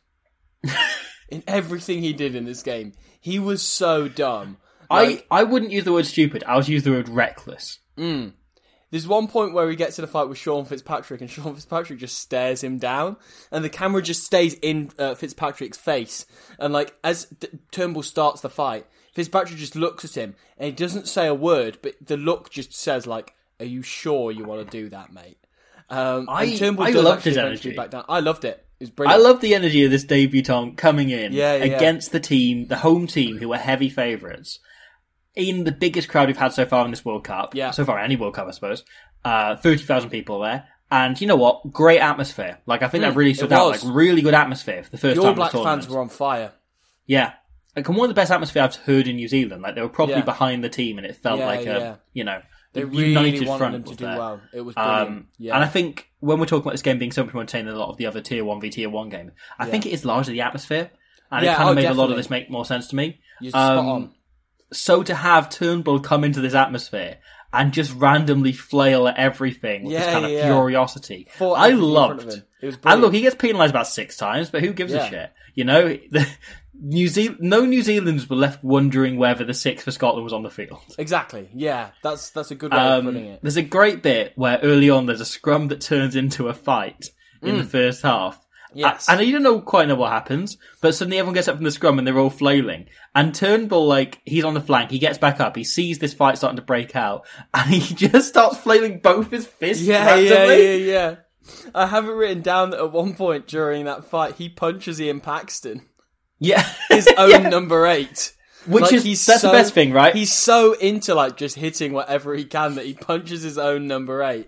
In everything he did in this game. He was so dumb. Like, I, I wouldn't use the word stupid, I would use the word reckless. there's one point where he gets in a fight with Sean Fitzpatrick, and Sean Fitzpatrick just stares him down, and the camera just stays in uh, Fitzpatrick's face. And like, as D- Turnbull starts the fight, Fitzpatrick just looks at him, and he doesn't say a word, but the look just says like, "Are you sure you want to do that, mate?" Um, I- and Turnbull I does loved actually his eventually energy. back down. I loved it. It was I brilliant. love the energy of this debutant coming in Yeah, yeah, yeah. against the team, the home team, who are heavy favourites, in the biggest crowd we've had so far in this World Cup. Yeah. So far, any World Cup, I suppose. Uh, thirty thousand people there. And you know what? Great atmosphere. Like, I think that really stood it out. was. Like, really good atmosphere for the first The time All in Black the tournament. fans were on fire. Yeah. Like, one of the best atmosphere I've heard in New Zealand. Like, they were probably Yeah. behind the team, and it felt Yeah, like a, yeah. you know, They a really united wanted front them to was do there. well. It was brilliant. Um, yeah. And I think when we're talking about this game being so much more entertaining than a lot of the other tier one v tier one games, I think it is largely the atmosphere, and Yeah, it kind oh, of made a lot definitely. of this make more sense to me. You're spot Um, on. So to have Turnbull come into this atmosphere and just randomly flail at everything with this Yeah, kind of yeah. curiosity, Fought I everything in front of loved. him. It was And brilliant. look, he gets penalised about six times, but who gives Yeah. a shit? You know, the, New Zealand, no New Zealanders were left wondering whether the six for Scotland was on the field. Exactly. Yeah, that's that's a good way of putting Um, it. there's a great bit where early on there's a scrum that turns into a fight in the first half. Mm. Yes. A- And you don't know quite know what happens, but suddenly everyone gets up from the scrum and they're all flailing. And Turnbull, like, he's on the flank, he gets back up, he sees this fight starting to break out, and he just starts flailing both his fists Yeah, yeah, randomly. yeah, yeah. I have it written down that at one point during that fight, he punches Ian Paxton, Yeah. his own Yeah. number eight. Which Like, is, he's that's so- the best thing, right? He's so into like just hitting whatever he can that he punches his own number eight.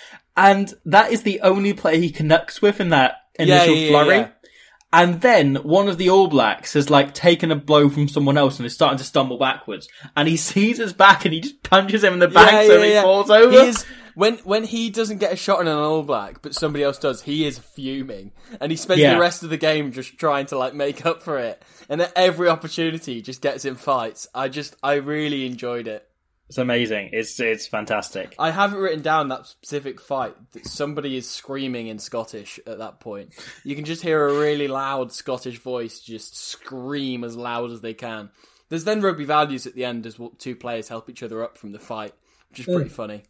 And that is the only player he connects with in that initial yeah, yeah, flurry. yeah. And then one of the All Blacks has like taken a blow from someone else and is starting to stumble backwards. And he sees his back and he just punches him in the back so he falls over. He is, When when he doesn't get a shot on an All Black, but somebody else does, he is fuming, and he spends Yeah. the rest of the game just trying to like make up for it. And at every opportunity, he just gets in fights. I just, I really enjoyed it. It's amazing. It's it's fantastic. I haven't written down that specific fight. That somebody is screaming in Scottish at that point. You can just hear a really loud Scottish voice just scream as loud as they can. There's then rugby values at the end as two players help each other up from the fight, which is pretty funny.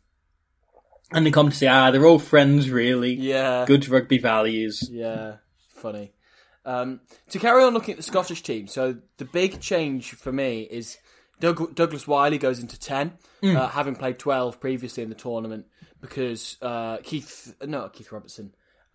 And they come to say, ah, they're all friends, really. Yeah. Good rugby values. Yeah, funny. Um, to carry on looking at the Scottish team, so the big change for me is Doug- Douglas Wiley goes into ten, Mm. uh, having played twelve previously in the tournament, because uh, Keith, no, Keith Robertson,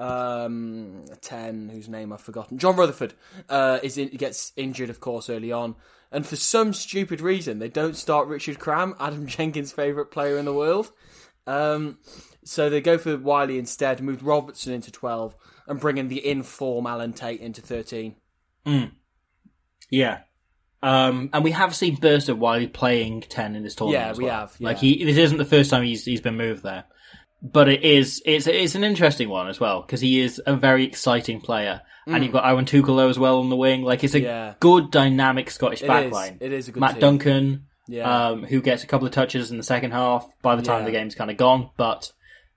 um, ten, whose name I've forgotten, John Rutherford, uh, is in, gets injured, of course, early on. And for some stupid reason, they don't start Richard Cram, Adam Jenkins' favourite player in the world. Um, so they go for Wiley instead, move Robertson into twelve, and bring in the in-form Alan Tate into thirteen. Mm. Yeah. Um, and we have seen bursts of Wiley playing ten in this tournament. Yeah, as we well. have, yeah. Like he, this isn't the first time he's he's been moved there, but it is. It's it's an interesting one as well because he is a very exciting player, mm. and you've got Iwan Tukalo as well on the wing. Like it's a Yeah. good dynamic Scottish It backline. is. It is a good Matt team. Duncan, Yeah. um, who gets a couple of touches in the second half. By the time Yeah. the game's kind of gone, but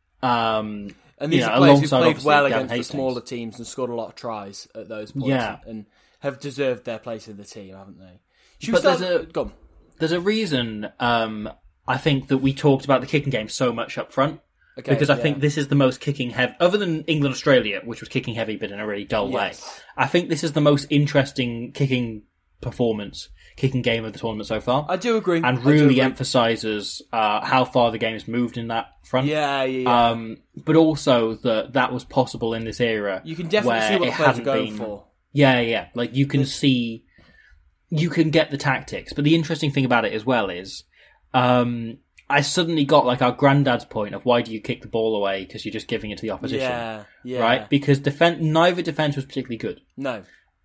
um, And these you know, are players who alongside played obviously well Gavin against Hastings. the smaller teams and scored a lot of tries at those points, Yeah. and have deserved their place in the team, haven't they? Should we But start- there's a- Go on. There's a reason, um, I think, that we talked about the kicking game so much up front. Okay, because I yeah. think this is the most kicking heavy, other than England Australia, which was kicking heavy but in a really dull Yes. way. I think this is the most interesting kicking performance, kicking game of the tournament so far. I do agree. And I do really agree. emphasises uh, how far the game has moved in that front. Yeah, yeah, yeah. Um, but also that that was possible in this era. You can definitely where see what it the players are hadn't going been- for. Yeah, yeah. Like you can see, you can get the tactics. But the interesting thing about it as well is, um, I suddenly got like our granddad's point of why do you kick the ball away because you're just giving it to the opposition, Yeah, yeah. right? Because defen- neither defense was particularly good. No,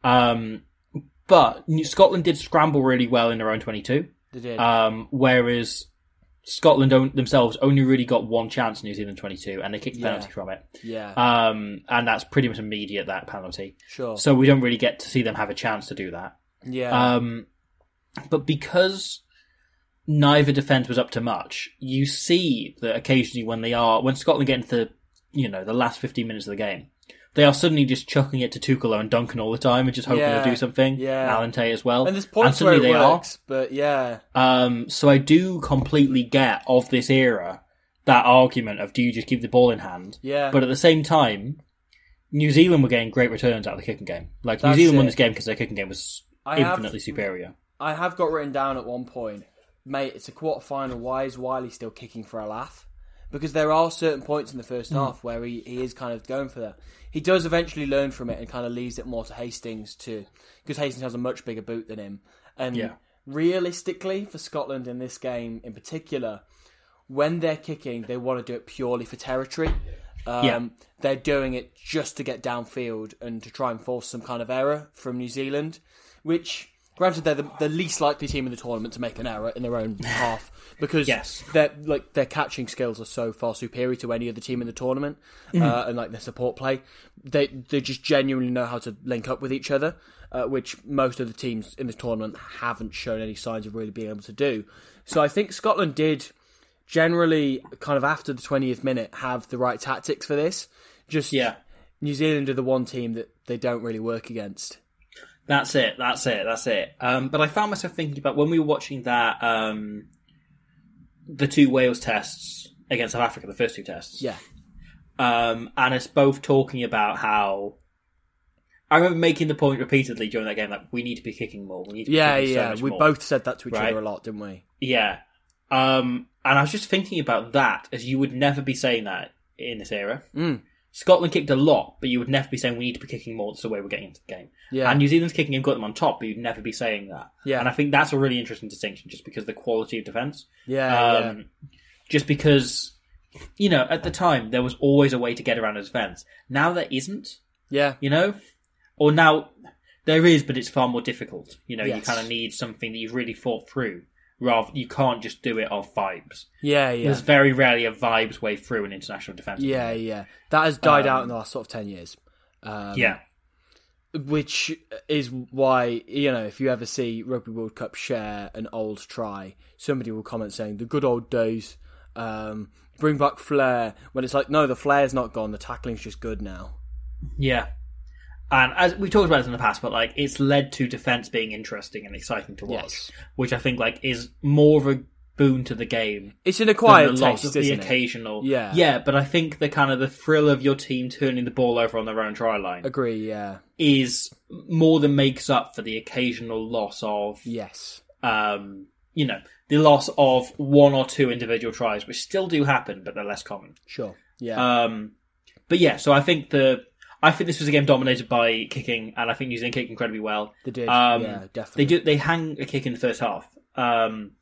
Um, but New- Scotland did scramble really well in their own twenty-two. they did. Um, whereas Scotland don't, themselves only really got one chance in New Zealand twenty-two, and they kicked the Yeah. penalty from it. yeah, Um, and that's pretty much immediate, that penalty. sure. So we don't really get to see them have a chance to do that. yeah, Um, but because neither defence was up to much, you see that occasionally when they are, when Scotland get into the, you know, the last fifteen minutes of the game, they are suddenly just chucking it to Tukalo and Duncan all the time and just hoping Yeah, to do something. yeah. And Alan Tate as well. and there's points where suddenly it they works, but yeah, are. Um, so I do completely get of this era that argument of do you just keep the ball in hand? Yeah. But at the same time, New Zealand were getting great returns out of the kicking game. Like That's New Zealand won it. this game because their kicking game was I have- infinitely superior. I have got written down at one point, mate, it's a quarter final. Why is Wiley still kicking for a laugh? Because there are certain points in the first half where he, he is kind of going for that. He does eventually learn from it and kind of leaves it more to Hastings to, because Hastings has a much bigger boot than him. And Yeah. realistically, for Scotland in this game in particular, when they're kicking, they want to do it purely for territory. Um, Yeah. They're doing it just to get downfield and to try and force some kind of error from New Zealand, which, granted, they're the, the least likely team in the tournament to make an error in their own half because Yes. their like their catching skills are so far superior to any other team in the tournament, Mm-hmm. uh, and like their support play, they they just genuinely know how to link up with each other, uh, which most of the teams in this tournament haven't shown any signs of really being able to do. So I think Scotland did generally, kind of after the twentieth minute, have the right tactics for this. Just Yeah. New Zealand are the one team that they don't really work against. That's it. That's it. That's it. Um, but I found myself thinking about when we were watching that, um, the two Wales tests against South Africa, the first two tests. Yeah. Um, and us both talking about how I remember making the point repeatedly during that game that we need to be kicking more. We need to be Yeah, kicking so yeah. much We more. both said that to each Right. other a lot, didn't we? Yeah. Um, and I was just thinking about that as you would never be saying that in this era. Mm. Scotland kicked a lot, but you would never be saying we need to be kicking more. That's the way we're getting into the game. Yeah. And New Zealand's kicking and got them on top, but you'd never be saying that. Yeah. And I think that's a really interesting distinction, just because of the quality of defence. Yeah, Um, yeah. Just because, you know, at the time there was always a way to get around a defence. Now there isn't. Yeah. You know, or now there is, but it's far more difficult. You know, you Yes. kind of need something that you've really thought through Rather, you can't just do it off vibes. Yeah, yeah. There's very rarely a vibes way through an international defence. Yeah, yeah. That has died Um, out in the last sort of ten years. Um, yeah. Which is why, you know, if you ever see Rugby World Cup share an old try, somebody will comment saying, the good old days, um, bring back flair. When it's like, no, the flair's not gone, the tackling's just good now. Yeah. And as we talked about this in the past, but like it's led to defence being interesting and exciting to watch, Yes. which I think like is more of a boon to the game. It's an acquired than the loss taste, of the isn't it? occasional. Yeah. yeah, but I think the kind of the thrill of your team turning the ball over on their own try line Agree, yeah. is more than makes up for the occasional loss of, Yes. um, you know, the loss of one or two individual tries, which still do happen, but they're less common. Sure, yeah. Um, but yeah, so I think the I think this was a game dominated by kicking, and I think New Zealand kicked incredibly well. They did, um, yeah, definitely. They do. They hang a kick in the first half, um,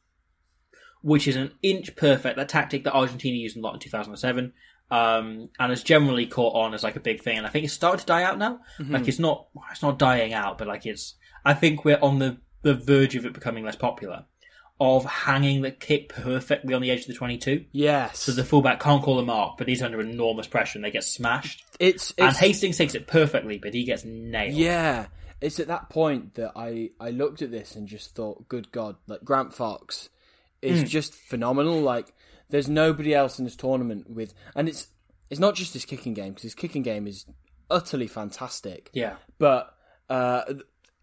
which is an inch perfect. That tactic that Argentina used a lot in two thousand seven, um, and has generally caught on as like a big thing. And I think it's started to die out now. Mm-hmm. Like it's not, it's not dying out, but like it's. I think we're on the the verge of it becoming less popular. Of hanging the kick perfectly on the edge of the twenty-two. Yes. So the fullback can't call a mark, but he's under enormous pressure and they get smashed. It's, it's And Hastings takes it perfectly, but he gets nailed. Yeah. It's at that point that I, I looked at this and just thought, good God, like Grant Fox is Mm. just phenomenal. Like, there's nobody else in this tournament with... And it's it's not just his kicking game, because his kicking game is utterly fantastic. Yeah. But uh,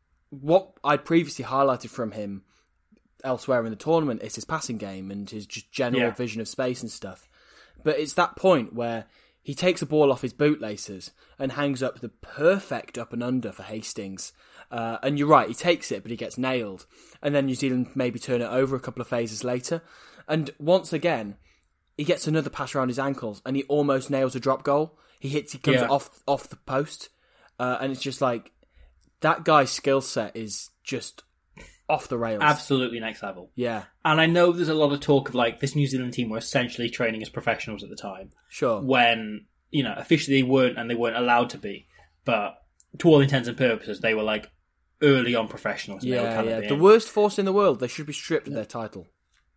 what I previously highlighted from him elsewhere in the tournament is his passing game and his just general Yeah. vision of space and stuff. But it's that point where he takes a ball off his bootlaces and hangs up the perfect up and under for Hastings. Uh, and you're right, he takes it, but he gets nailed. And then New Zealand maybe turn it over a couple of phases later. And once again, he gets another pass around his ankles and he almost nails a drop goal. He hits, he comes Yeah. off off the post. Uh, and it's just like, that guy's skill set is just off the rails. Absolutely next level. Yeah, And I know there's a lot of talk of like this New Zealand team were essentially training as professionals at the time. sure. When, you know, officially they weren't and they weren't allowed to be. But to all intents and purposes, they were like early on professionals. And they were Yeah, kind yeah. of The being- worst force in the world. They should be stripped of their title.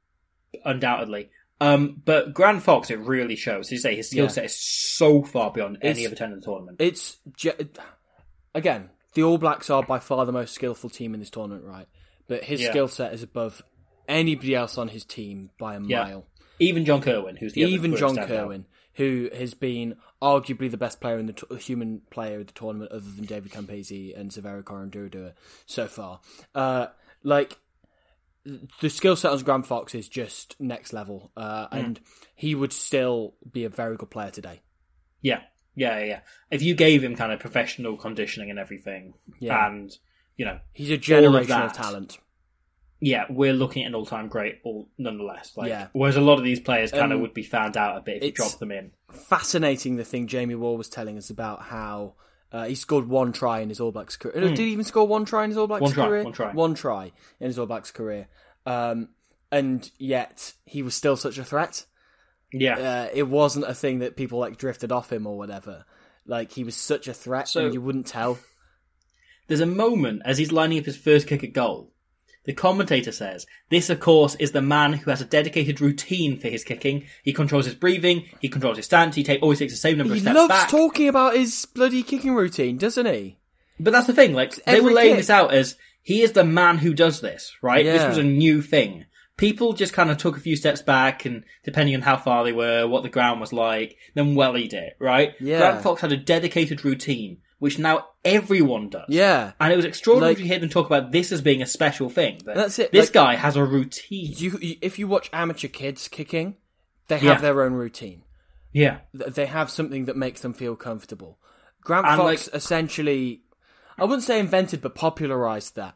Undoubtedly. Um, but Grant Fox, it really shows. As you say, his skill Yeah. set is so far beyond any It's- other ten in the tournament. It's ge- again, the All Blacks are by far the most skillful team in this tournament, right? But his Yeah. skill set is above anybody else on his team by a Yeah. mile. Even John Kerwin, who's the other Even worst John standout. Kerwin, who has been arguably the best player in the t- human player of the tournament, other than David Campese and Severo Corandura so far. Uh, like the skill set on Grant Fox is just next level, uh, Mm. and he would still be a very good player today. Yeah, yeah, yeah, yeah. If you gave him kind of professional conditioning and everything, Yeah. and you know, He's a all of generational that, talent. yeah, we're looking at an all-time great, all nonetheless. Like, Yeah. whereas a lot of these players kind of Um, would be found out a bit if you it's- drop them in. Fascinating the thing Jamie Wall was telling us about how uh, he scored one try in his All Blacks career. Did he even score one try in his All Blacks Hmm. One try, career? one try. One try in his All Blacks career. Um, and yet he was still such a threat. Yeah, Uh, it wasn't a thing that people like drifted off him or whatever. Like he was such a threat, So- and you wouldn't tell. there's a moment as he's lining up his first kick at goal. The commentator says, "This, of course, is the man who has a dedicated routine for his kicking. He controls his breathing, he controls his stance, he take, always takes the same number He of steps loves back." talking about his bloody kicking routine, doesn't he? But that's the thing, like, they every were laying kick. this out as, he is the man who does this, right? This Yeah. was a new thing. People just kind of took a few steps back, and depending on how far they were, what the ground was like, then wellied it, right? Yeah. Grant Fox had a dedicated routine, which now everyone does. Yeah. And it was extraordinary Like- to hear them talk about this as being a special thing. That That's it, This like- guy has a routine. You, you, if you watch amateur kids kicking, they have Yeah. their own routine. Yeah. Th- They have something that makes them feel comfortable. Grant And, Fox like- essentially, I wouldn't say invented, but popularised that.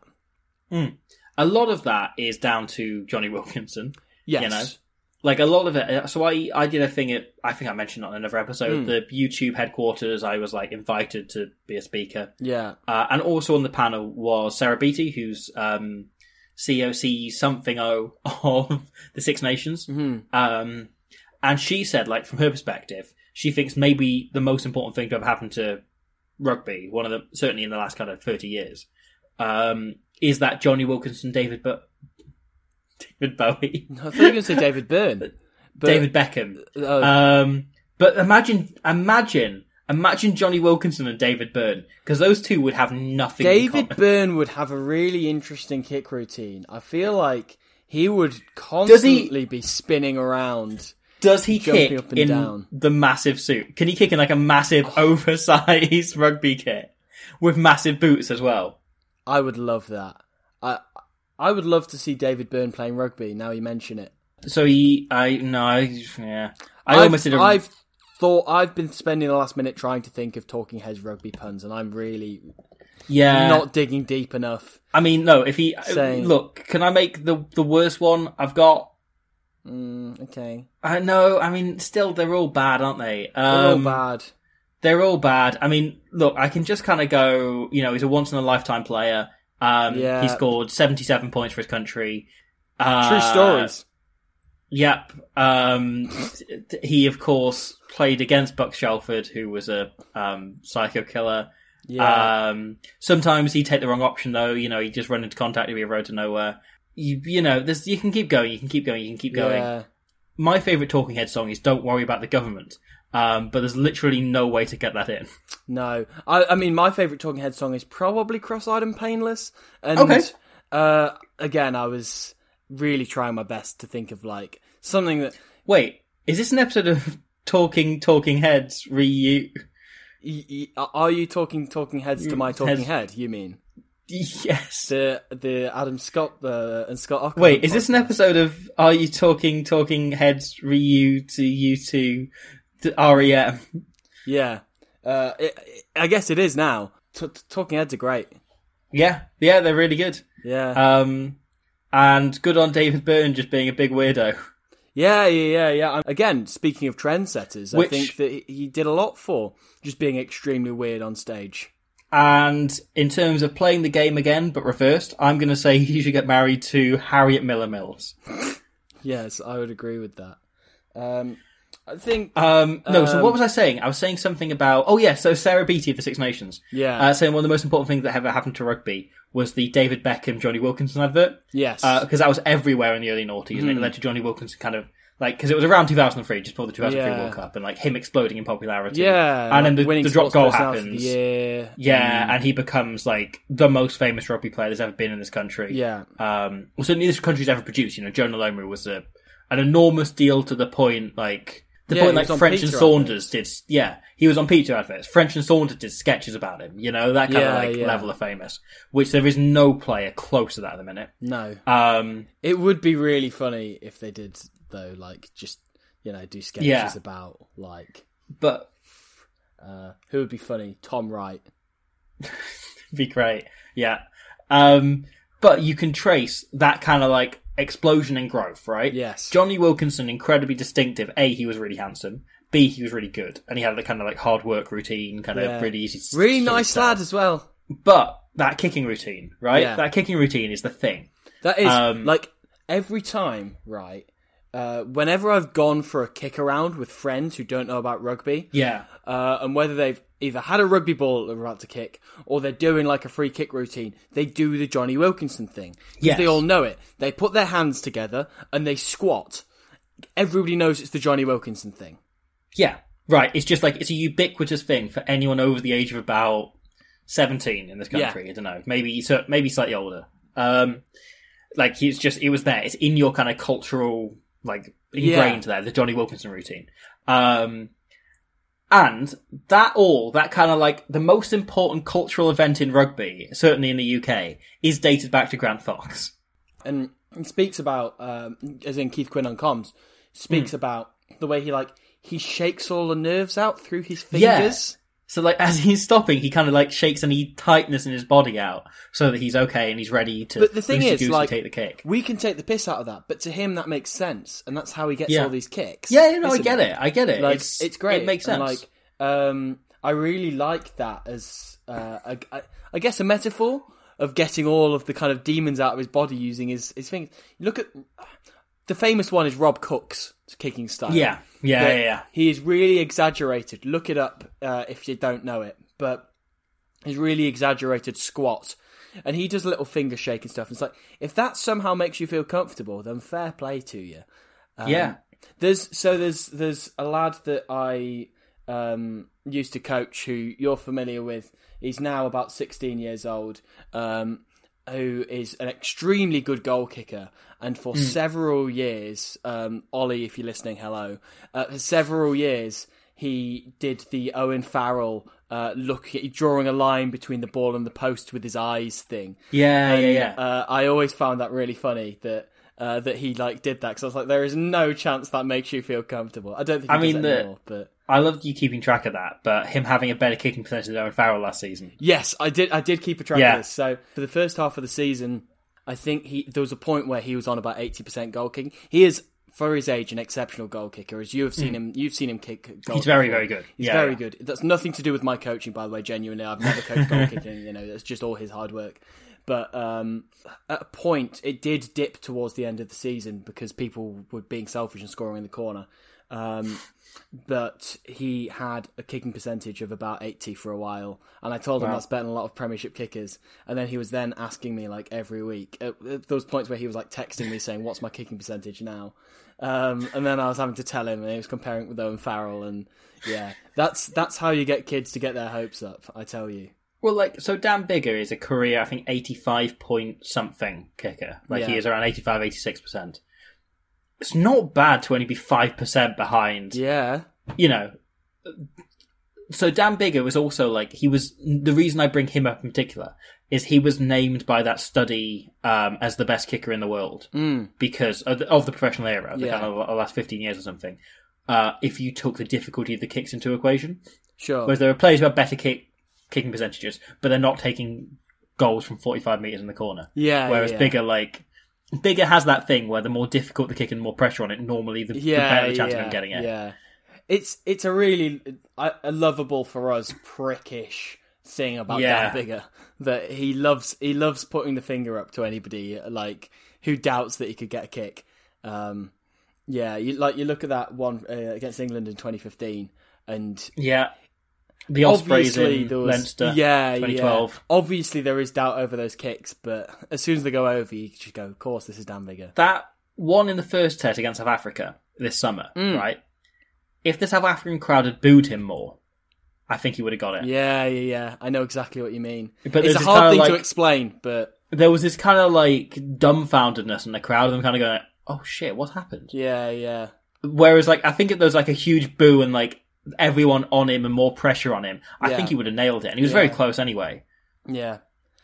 A lot of that is down to Johnny Wilkinson. Yes. You know? Like a lot of it. So I, I did a thing at, I think I mentioned it on another episode, Hmm. the YouTube headquarters. I was like invited to be a speaker. Yeah. Uh, and also on the panel was Sarah Beattie, who's um, C O C something O of the Six Nations. Mm-hmm. Um, and she said, like, from her perspective, she thinks maybe the most important thing to ever happen to rugby, one of the, certainly in the last kind of thirty years, um, is that Johnny Wilkinson, David, but David Bowie. I thought you were going to say David Byrne. But, David Beckham. Oh. Um, but imagine, imagine, imagine Johnny Wilkinson and David Byrne, because those two would have nothing in David common. Byrne would have a really interesting kick routine. I feel like he would constantly he, be spinning around. Does he jumping kick up and in down. the massive suit? Can he kick in like a massive, oversized rugby kit with massive boots as well? I would love that. I I would love to see David Byrne playing rugby. Now you mention it. So he, I no, I, yeah, I I've, almost did. A, I've thought I've been spending the last minute trying to think of Talking Heads rugby puns, and I'm really yeah, not digging deep enough. I mean, no. If he Saying- look, can I make the the worst one I've got? Mm, okay, I know. I mean, still, they're all bad, aren't they? they're all Um, bad. They're all bad. I mean, look, I can just kind of go. You know, he's a once in a lifetime player. Um, Yeah. He scored seventy-seven points for his country. Uh, True stories. Yep. Um, he, of course, played against Buck Shelford, who was a um, psycho killer. Yeah. Um, sometimes he'd take the wrong option, though. You know, he'd just run into contact, he'd be a road to nowhere. You, you know, there's, you can keep going, you can keep going, you can keep going. Yeah. My favourite Talking Head song is Don't Worry About the Government. Um, but there's literally no way to get that in. No, I, I mean, my favourite Talking Head song is probably Cross-Eyed and Painless. And, Okay. uh, again, I was really trying my best to think of, like, something that... Wait, is this an episode of Talking Talking Heads re Y- y- are you talking Talking Heads to my Talking Heads- Head, you mean? Yes. The the Adam Scott the and Scott Aukerman Wait, is this an podcast. episode of Are You Talking Talking Heads re you to you to, to R E M? Yeah. Uh, it, it- I guess it is now. T- t- Talking Heads are great. Yeah, yeah, they're really good. Yeah. Um, and good on David Byrne just being a big weirdo. Yeah, yeah, yeah, yeah. Um, Again, speaking of trendsetters, Which- I think that he- he did a lot for just being extremely weird on stage. And in terms of playing the game again, but reversed, I'm going to say he should get married to Harriet Miller Mills. Yes, I would agree with that. Um, I think... Um, no, so Um, what was I saying? I was saying something about... Oh, yeah, so Sarah Beattie of the Six Nations. Yeah. Uh, saying one of the most important things that ever happened to rugby was the David Beckham, Johnny Wilkinson advert. Yes. Because that was everywhere in the early noughties, and it led to Johnny Wilkinson kind of... Like, because it was around two thousand three, just before the two thousand three Yeah. World Cup, and like him exploding in popularity. yeah. And then the, winning the drop Sports goal Personality of happens. the year. Yeah, and he becomes like the most famous rugby player there's ever been in this country. Yeah. Um, well, certainly this country's ever produced. You know, Jonah Lomu was a an enormous deal to the point like the Yeah, point he like was on French and pizza Saunders did. Yeah, he was on pizza adverts. French and Saunders did sketches about him. You know, that kind Yeah, of like yeah. level of famous, which there is no player close to that at the minute. No. Um, It would be really funny if they did, though, like, just, you know, do sketches Yeah. about, like, but uh, who would be funny? Tom Wright. be great. Yeah. Um, but you can trace that kind of like explosion in growth, right? Yes. Johnny Wilkinson, incredibly distinctive. A, he was really handsome. B, he was really good. And he had the kind of like hard work routine, kind of Yeah. really easy to Really sort of nice tell. lad as well. But that kicking routine, right? Yeah. That kicking routine is the thing. That is, Um, like, every time, right, uh, whenever I've gone for a kick around with friends who don't know about rugby, Yeah. uh, and whether they've either had a rugby ball that they're about to kick, or they're doing, like, a free kick routine, they do the Johnny Wilkinson thing. Because Yes. they all know it. They put their hands together, and they squat. Everybody knows it's the Johnny Wilkinson thing. Yeah. Right. It's just like, it's a ubiquitous thing for anyone over the age of about seventeen in this country. Yeah. I don't know. Maybe, so, maybe slightly older. Um, like, it's just, it was there. It's in your kind of cultural, like, ingrained there, the Johnny Wilkinson routine. Um, and that all, that kind of like, the most important cultural event in rugby, certainly in the U K, is dated back to Grant Fox. And he speaks about, um, as in Keith Quinn on comms, speaks Hmm. about the way he, like, he shakes all the nerves out through his Yeah. fingers. So, like, as he's stopping, he kind of, like, shakes any tightness in his body out so that he's okay and he's ready to But the thing loose is, goose like, and take the kick. we can take the piss out of that, but to him that makes sense, and that's how he gets Yeah. all these kicks. Yeah, you know, I isn't get it. I get it. Like, it's, it's, great. It makes sense. And, like, um, I really like that as, uh, a, I, I guess, a metaphor of getting all of the kind of demons out of his body using his, his fingers. Look at the famous one is Rob Cook's kicking style. yeah, yeah, That yeah, yeah. He is really exaggerated. Look it up uh, if you don't know it. But his really exaggerated squat, and he does a little finger shake and stuff. And it's like, if that somehow makes you feel comfortable, then fair play to you. Um, yeah. There's so there's there's a lad that I um, used to coach who you're familiar with. He's now about sixteen years old, um, who is an extremely good goal kicker. And for mm. several years, um, Ollie, if you're listening, hello. Uh, for several years, he did the Owen Farrell uh, look at drawing a line between the ball and the post with his eyes thing. Yeah, and, yeah, yeah. Uh, I always found that really funny that. Uh, that he like did that because I was like, there is no chance that makes you feel comfortable. I don't think. He I mean, does the, anymore, but I loved you keeping track of that. But him having a better kicking percentage than Owen Farrell last season. Yes, I did. I did keep a track yeah. of this. So for the first half of the season, I think he there was a point where he was on about eighty percent goal kicking. He is, for his age, an exceptional goal kicker. As you have seen mm. him, you've seen him kick. Goal He's very, before. very good. He's yeah, very yeah. good. That's nothing to do with my coaching, by the way. Genuinely, I've never coached goal kicking. You know, that's just all his hard work. But um, at a point, it did dip towards the end of the season because people were being selfish and scoring in the corner. Um, but he had a kicking percentage of about eighty for a while. And I told him wow. that's better than a lot of Premiership kickers. And then he was then asking me like every week. At, at those points where he was like texting me saying, what's my kicking percentage now? Um, and then I was having to tell him, and he was comparing it with Owen Farrell. And yeah, that's that's how you get kids to get their hopes up, I tell you. Well, like, so Dan Biggar is a career, I think, eighty-five point something kicker. Like, Yeah. he is around eighty-five, eighty-six percent. It's not bad to only be five percent behind. Yeah. You know. So Dan Biggar was also, like, he was, the reason I bring him up in particular is he was named by that study um, as the best kicker in the world. Mm. Because of the, of the professional era, the Yeah. kind of the last fifteen years or something. Uh, if you took the difficulty of the kicks into equation. Sure. Whereas there are players who have better kick kicking percentages, but they're not taking goals from forty-five metres in the corner. Yeah. Whereas yeah. Biggar, like, Biggar has that thing where the more difficult the kick and more pressure on it, normally the, yeah, the better the chance yeah, of him getting it. Yeah. It's it's a really a, a lovable for us prickish thing about Yeah. Dan Biggar that he loves he loves putting the finger up to anybody like who doubts that he could get a kick. Um, yeah, you like you look at that one uh, against England in twenty fifteen and Yeah. The Ospreys obviously in there was, Leinster, yeah, twenty twelve. Yeah. Obviously there is doubt over those kicks, but as soon as they go over, you just go, of course, this is Dan Biggar. That one in the first test against South Africa this summer, Mm. right? If the South African crowd had booed him more, I think he would have got it. Yeah, yeah, yeah. I know exactly what you mean. But it's there's a this hard kinda thing like- to explain, but There was this kind of like dumbfoundedness in the crowd, and them kind of going, "Oh shit, what happened?" yeah, yeah. Whereas, like, I think if there was like a huge boo and like everyone on him and more pressure on him, I Yeah. think he would have nailed it. And he was Yeah. very close anyway. Yeah.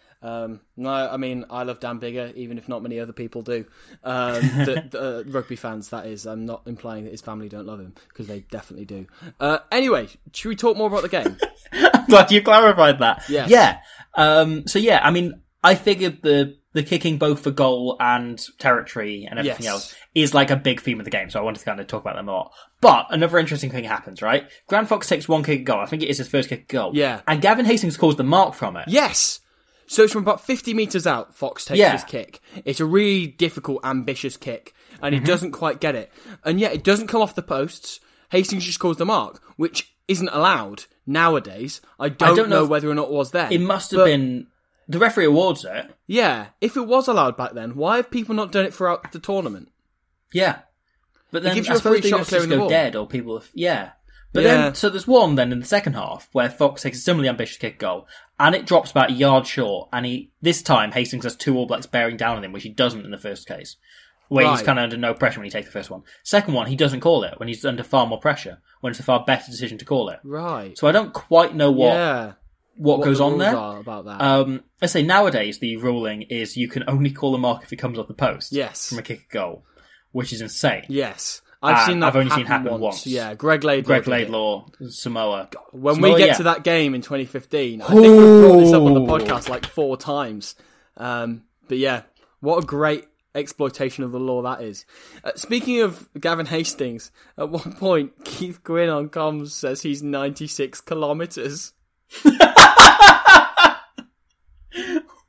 Um, no, I mean, I love Dan Biggar, even if not many other people do. Um, the, the, uh, rugby fans, that is. I'm not implying that his family don't love him, because they definitely do. Uh, anyway, should we talk more about the game? I'm glad you clarified that. Yes. Yeah. Um, so yeah, I mean, I figured the the kicking both for goal and territory and everything Yes. else is like a big theme of the game, so I wanted to kind of talk about them a lot. But another interesting thing happens, right? Grant Fox takes one kick at goal. I think it is his first kick at goal. Yeah. And Gavin Hastings calls the mark from it. Yes! So it's from about fifty metres out, Fox takes Yeah. his kick. It's a really difficult, ambitious kick, and Mm-hmm. he doesn't quite get it. And yet, it doesn't come off the posts. Hastings just calls the mark, which isn't allowed nowadays. I don't, don't know know if- whether or not it was then. It must have But- been... The referee awards it. Yeah, if it was allowed back then, why have people not done it throughout the tournament? Yeah. But then gives you I a suppose free they shot just clearing the go ball. dead, or people have... Yeah. But Yeah. then, so there's one then in the second half where Fox takes a similarly ambitious kick goal, and it drops about a yard short, and he this time Hastings has two All Blacks bearing down on him, which he doesn't in the first case, where he's Right. kind of under no pressure when he takes the first one. Second one, he doesn't call it when he's under far more pressure, when it's a far better decision to call it. Right. So I don't quite know what yeah. what, goes the on rules there. are about that. Um, let's say nowadays the ruling is you can only call a mark if it comes off the post. Yes. From a kick at goal, which is insane. yes. I've Uh, seen that I've only seen happen happen once. once. Yeah, Greg Laidlaw. Greg did it. Laidlaw, Samoa. When Samoa, we get yeah. to that game in twenty fifteen, I think we've brought this up on the Ooh. podcast like four times. Um, but yeah, what a great exploitation of the law that is. Uh, speaking of Gavin Hastings, at one point, Keith Gwynn on comms says he's ninety-six kilometres.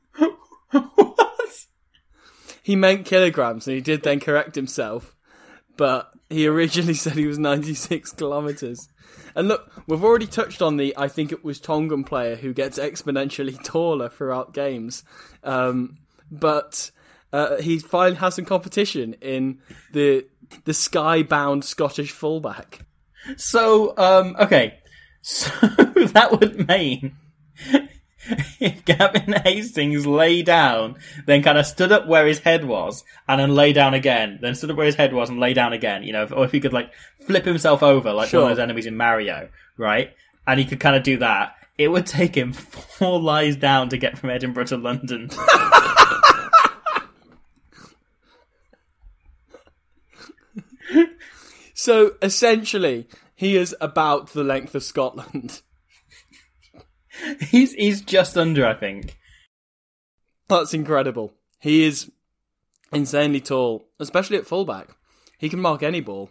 What? He meant kilograms, and he did then correct himself. but he originally said he was ninety-six kilometres. And look, we've already touched on the, I think it was Tongan player who gets exponentially taller throughout games. Um, but uh, he finally has some competition in the the sky-bound Scottish fullback. So, um, okay. So that would mean if Gavin Hastings lay down, then kind of stood up where his head was, and then lay down again, then stood up where his head was and lay down again, you know, or if he could, like, flip himself over like Sure. one of those enemies in Mario, right? And he could kind of do that. It would take him four lies down to get from Edinburgh to London. So, essentially, he is about the length of Scotland. he's he's just under, I think. That's incredible. He is insanely tall, especially at fullback. He can mark any ball.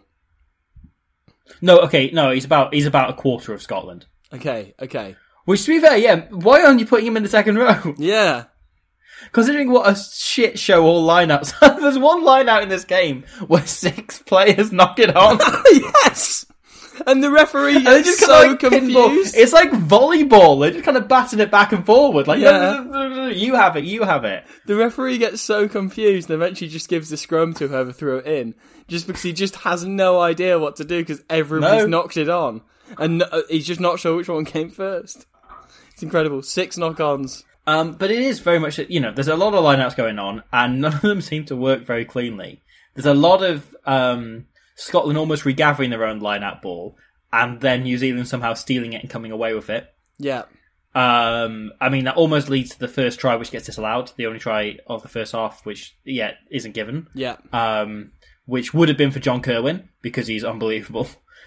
No, okay, no, he's about he's about a quarter of Scotland. Okay, okay. Which, to be fair, yeah, why aren't you putting him in the second row? Yeah. Considering what a shit show all lineouts are. There's one lineout in this game where six players knock it on. Yes! And the referee And they is just so kind of like pinball. confused. It's like volleyball. They're just kind of batting it back and forward. Like, Yeah. you have it, you have it. The referee gets so confused and eventually just gives the scrum to whoever threw it in, just because he just has no idea what to do because everybody's No. knocked it on. And no, he's just not sure which one came first. It's incredible. Six knock-ons. Um, but it is very much, you know, there's a lot of lineouts going on, and none of them seem to work very cleanly. There's a lot of um, Scotland almost regathering their own lineout ball, and then New Zealand somehow stealing it and coming away with it. Yeah. Um, I mean, that almost leads to the first try, which gets disallowed. The only try of the first half, which, yeah, isn't given. Yeah. Um, which would have been for John Kerwin, because he's unbelievable.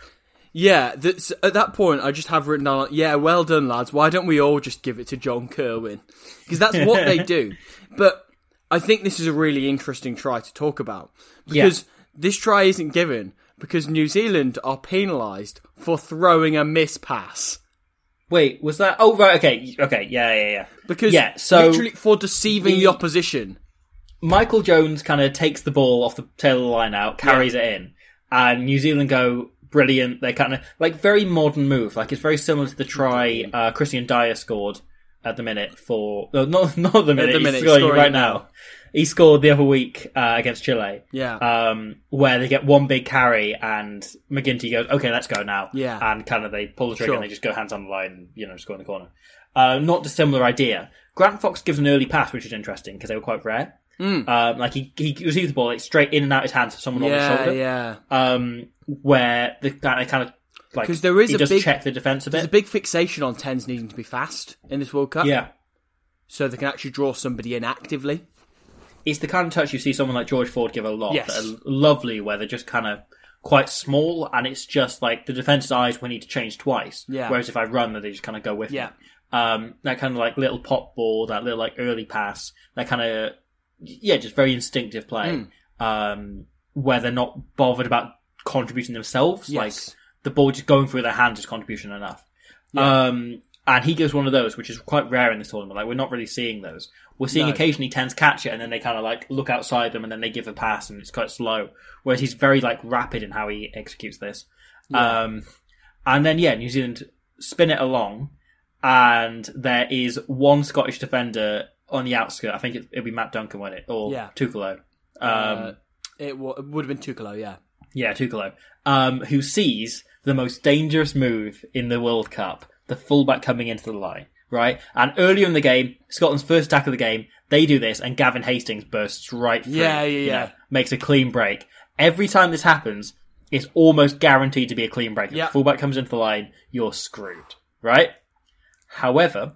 Yeah, that's, at that point, I just have written down, like, yeah, well done, lads. Why don't we all just give it to John Kerwin? Because that's what they do. But I think this is a really interesting try to talk about. Because Yeah. this try isn't given because New Zealand are penalised for throwing a miss pass. Wait, was that... Oh, right, okay, okay, yeah, yeah, yeah. Because yeah, so literally for deceiving the, the- opposition. Michael Jones kind of takes the ball off the tail of the line out, carries Yeah. it in, and New Zealand go... Brilliant. They kind of like very modern move. Like it's very similar to the try uh, Christian Dyer scored at the minute for no, not not the minute. the He's minute, scoring scoring right it now. now. He scored the other week uh, against Chile. Yeah. Um, where they get one big carry and McGinty goes, "Okay, let's go now." Yeah. And kind of they pull the trigger Sure. and they just go hands on the line, and, you know, score in the corner. Uh, not dissimilar idea. Grant Fox gives an early pass, which is interesting because they were quite rare. Mm. Um, like he he receives the ball like straight in and out his hands to someone on the Yeah, shoulder. yeah. Um, where the guy kind of like 'Cause there is he a does big- check the defense a There's bit. a big fixation on tens needing to be fast in this World Cup. Yeah, So they can actually draw somebody in actively. it's the kind of touch you see someone like George Ford give a lot. Yes. That are lovely, where they're just kind of quite small, and it's just like the defense's eyes will need to change twice. Yeah. Whereas if I run, then they just kind of go with Yeah. me. Um, that kind of like little pop ball, that little like early pass, that kind of yeah, just very instinctive play. Mm. Um, where they're not bothered about contributing themselves. Yes. Like the ball just going through their hands is contribution enough. Yeah. Um, and he gives one of those, which is quite rare in this tournament. Like we're not really seeing those. We're seeing No. occasionally tens catch it and then they kind of like look outside them and then they give a pass and it's quite slow. Whereas he's very like rapid in how he executes this. Yeah. Um, and then yeah, New Zealand spin it along, and there is one Scottish defender on the outskirt. I think it, it'll be Matt Duncan, won't it, or Yeah. Tukalo. Um, Uh, it, w- it would have been Tukalo, yeah. yeah, Tukalo, um, who sees the most dangerous move in the World Cup, the fullback coming into the line, right? And earlier in the game, Scotland's first attack of the game, they do this, and Gavin Hastings bursts right through. Yeah, yeah, you yeah. know, makes a clean break. Every time this happens, it's almost guaranteed to be a clean break. If Yeah. the fullback comes into the line, you're screwed, right? However,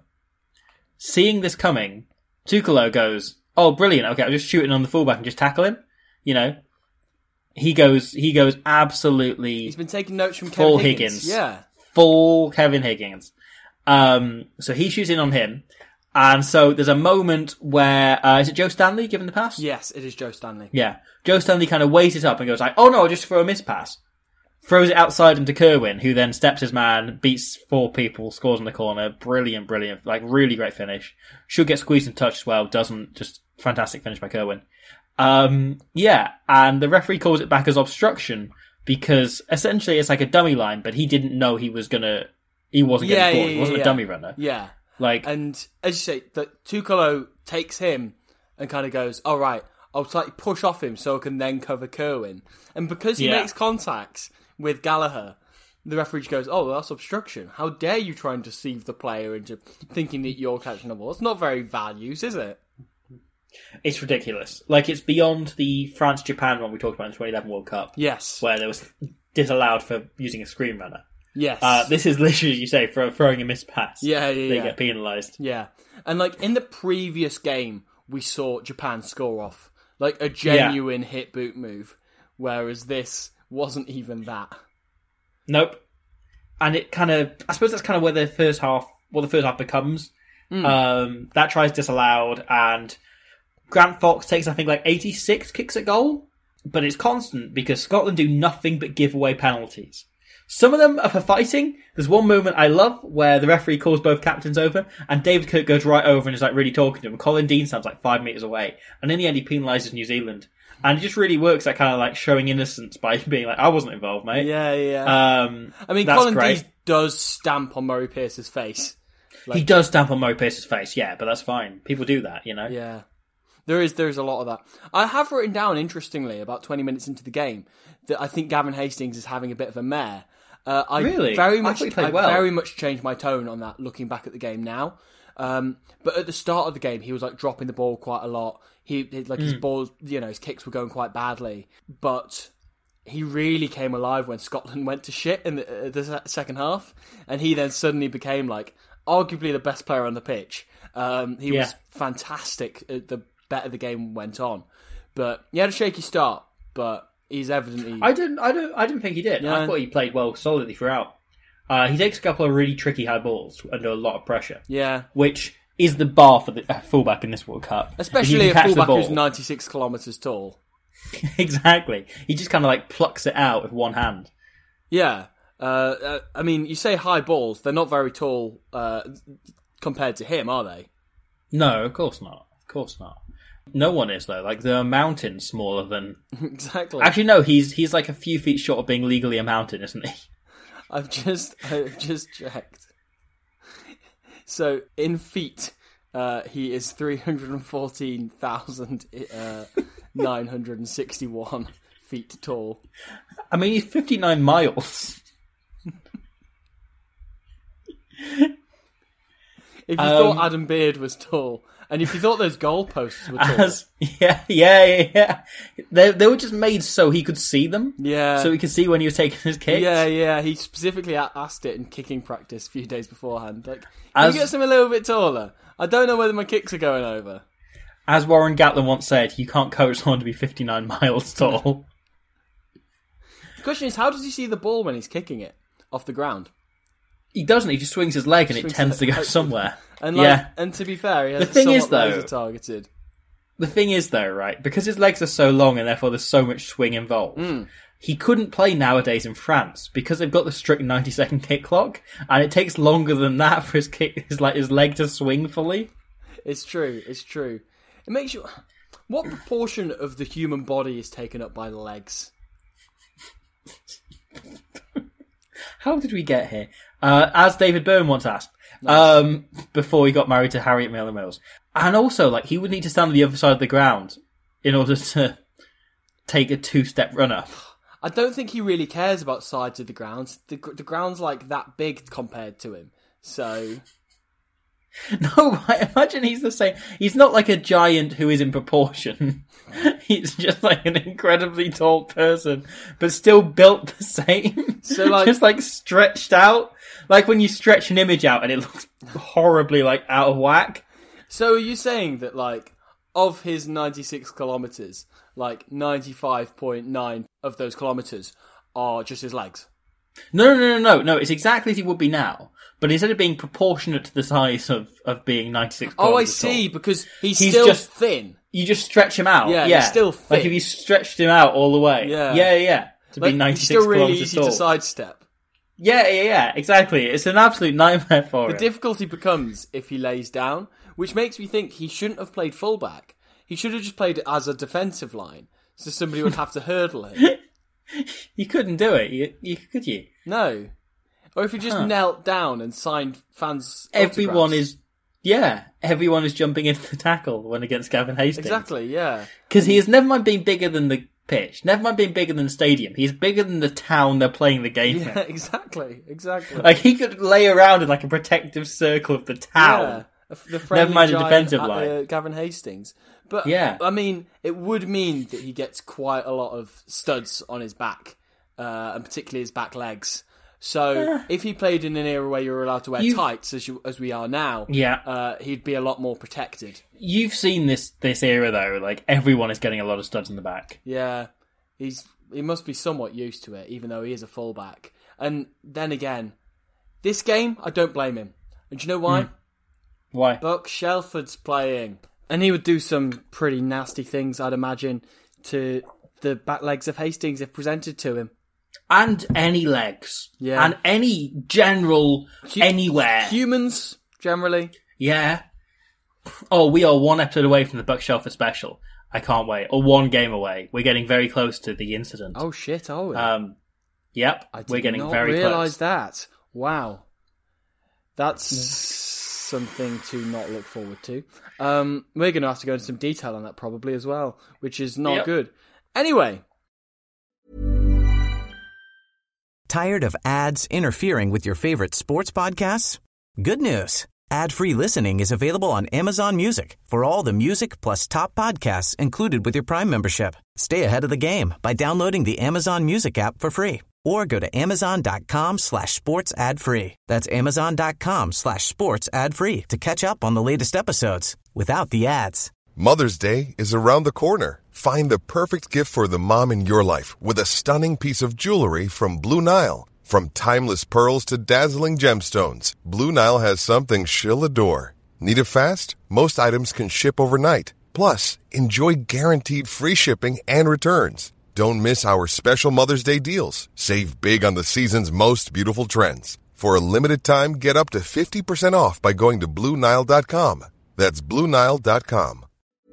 seeing this coming, Tukalo goes, "Oh, brilliant! Okay, I'll just shoot it on the fullback and just tackle him." You know, he goes, he goes absolutely He's been taking notes from full Kevin Higgins. Higgins. Yeah. full Kevin Higgins. Um, so he shoots in on him, and so there's a moment where uh, is it Joe Stanley giving the pass? Yes, it is Joe Stanley. Yeah, Joe Stanley kind of weighs it up and goes like, "Oh no, I'll just throw a miss pass." Throws it outside into Kerwin, who then steps his man, beats four people, scores in the corner. Brilliant, brilliant. Like, really great finish. Should get squeezed and touched as well. Doesn't. Just fantastic finish by Kerwin. Um, yeah, and the referee calls it back as obstruction because essentially it's like a dummy line, but he didn't know he was gonna. He wasn't Yeah, getting yeah, caught. He yeah, wasn't yeah. a dummy runner. Yeah. Like, And as you say, that Tucholo takes him and kind of goes, all right, I'll slightly push off him so I can then cover Kerwin. And because he Yeah. makes contacts with Gallagher, the referee goes, oh, well, that's obstruction. How dare you try and deceive the player into thinking that you're catching the ball? It's not very values, is it? it's ridiculous. Like, it's beyond the France-Japan one we talked about in the twenty eleven World Cup, Yes. where there was disallowed for using a screen runner. Yes. Uh, this is literally, you say, for throwing a missed pass. Yeah, yeah, They yeah. get penalised. Yeah. And, like, in the previous game, we saw Japan score off, like, a genuine hit boot move, whereas this wasn't even that. Nope. And it kind of, I suppose that's kind of where the first half, what the first half becomes. Mm. Um, that tries disallowed, and Grant Fox takes, I think, like eighty-six kicks at goal, but it's constant because Scotland do nothing but give away penalties. Some of them are for fighting. There's one moment I love where the referee calls both captains over, and David Kirk goes right over and is like really talking to him. Colin Dean stands like five metres away, and in the end he penalises New Zealand. And it just really works at kind of like showing innocence by being like, I wasn't involved, mate. Yeah, yeah. Um, I mean, that's Colin great. Dees does stamp on Murray Pierce's face. Like, He does stamp on Mo Pierce's face, yeah, but that's fine. People do that, you know? Yeah. There is there's a lot of that. I have written down, interestingly, about twenty minutes into the game, that I think Gavin Hastings is having a bit of a mare. Uh, I Really? very I much, thought he played I well. very much changed my tone on that looking back at the game now. Um, but at the start of the game, he was like dropping the ball quite a lot. He like his Hmm. balls, you know, his kicks were going quite badly. But he really came alive when Scotland went to shit in the, uh, the se- second half, and he then suddenly became like arguably the best player on the pitch. Um, he Yeah. was fantastic uh, the better the game went on. But he had a shaky start, but he's evidently I didn't, I don't, I didn't think he did. Yeah. I thought he played well solidly throughout. Uh, he takes a couple of really tricky high balls under a lot of pressure, yeah. which is the bar for the uh, fullback in this World Cup. If you Especially can a catch the fullback ball- who's ninety-six kilometres tall. Exactly. He just kind of like plucks it out with one hand. Yeah. Uh, uh, I mean, you say high balls, they're not very tall uh, compared to him, are they? No, of course not. Of course not. No one is though. Like, there are mountains smaller than. Exactly. Actually, no. He's he's like a few feet short of being legally a mountain, isn't he? I've just I've just checked. So in feet, uh, he is three hundred fourteen thousand nine hundred sixty-one feet tall. I mean, he's fifty-nine miles. If you Um, thought Adam Beard was tall, and if you thought those goalposts were tall, As, yeah, yeah, yeah, yeah. They, they were just made so he could see them. yeah, So he could see when he was taking his kicks. yeah, yeah. He specifically a- asked it in kicking practice a few days beforehand. Like, can As- you get some a little bit taller? I don't know whether my kicks are going over. As Warren Gatland once said, you can't coach someone to be fifty-nine miles tall. The question is, how does he see the ball when he's kicking it off the ground? He doesn't. He just swings his leg and it Swings tends his to go leg. somewhere. And like, yeah. and to be fair, he has The thing somewhat is, though- laser targeted. The thing is, though, right, because his legs are so long and therefore there's so much swing involved, Mm. he couldn't play nowadays in France because they've got the strict ninety-second kick clock, and it takes longer than that for his kick, his like his leg to swing fully. It's true. It's true. It makes you. What proportion of the human body is taken up by the legs? How did we get here? Uh, as David Byrne once asked, um, before he got married to Harriet Miller Mills. And also, like, he would need to stand on the other side of the ground in order to take a two-step run-up. I don't think he really cares about sides of the ground. The, gr- the ground's like that big compared to him. So, No, I imagine he's the same. He's not like a giant who is in proportion. He's just like an incredibly tall person, but still built the same. So, like- just like stretched out. Like when you stretch an image out and it looks horribly like out of whack. so are you saying that like of his ninety-six kilometers, like ninety-five point nine of those kilometers are just his legs? No, no, no, no, no. It's exactly as he would be now, but instead of being proportionate to the size of, of being ninety-six Oh, I kilometers see. tall, Because he's, He's still just- thin. you just stretch him out. Yeah, Yeah, he's still Like thick. if you stretched him out all the way. Yeah. yeah, yeah. To Like, be he's ninety-six still really kilometers easy tall. to sidestep. Yeah, yeah, yeah, exactly. It's an absolute nightmare for The him. difficulty becomes if he lays down, which makes me think he shouldn't have played fullback. He should have just played it as a defensive line, so somebody would have to hurdle him. You couldn't do it, you, you could you? No. Or if he just Huh. knelt down and signed fans' Everyone autographs. is, yeah, everyone is jumping into the tackle when against Gavin Hastings. Exactly, yeah. Because he is never mind being bigger than the pitch, never mind being bigger than the stadium, he's bigger than the town they're playing the game Yeah, in. exactly, exactly. Like, he could lay around in like a protective circle of the town. Yeah, the friendly Never mind the giant defensive at, line. uh, Gavin Hastings. But, Yeah. I mean, it would mean that he gets quite a lot of studs on his back, uh, and particularly his back legs. So, if he played in an era where you were allowed to wear You've- tights, as you, as we are now, Yeah. uh, he'd be a lot more protected. You've seen this this era though, like everyone is getting a lot of studs in the back. Yeah, he's he must be somewhat used to it, even though he is a fullback. And then again, this game, I don't blame him. And do you know why? Mm. Why? Buck Shelford's playing. And he would do some pretty nasty things, I'd imagine, to the back legs of Hastings if presented to him. And any legs. Yeah. And any general Hu- anywhere. Humans, generally. Yeah. Oh, we are one episode away from the Buck Shelford special. I can't wait. Or one game away. We're getting very close to the incident. Oh, shit, are we? Um, yep. I did we're getting not very realise close. that. Wow. That's something to not look forward to. Um, we're going to have to go into some detail on that probably as well, which is not Yep. good. Anyway. Tired of ads interfering with your favorite sports podcasts? Good news. Ad-free listening is available on Amazon Music for all the music plus top podcasts included with your Prime membership. Stay ahead of the game by downloading the Amazon Music app for free or go to amazon.com slash sports ad free. That's amazon.com slash sports ad free to catch up on the latest episodes without the ads. Mother's Day is around the corner. Find the perfect gift for the mom in your life with a stunning piece of jewelry from Blue Nile. From timeless pearls to dazzling gemstones, Blue Nile has something she'll adore. Need it fast? Most items can ship overnight. Plus, enjoy guaranteed free shipping and returns. Don't miss our special Mother's Day deals. Save big on the season's most beautiful trends. For a limited time, get up to fifty percent off by going to Blue Nile dot com. That's Blue Nile dot com.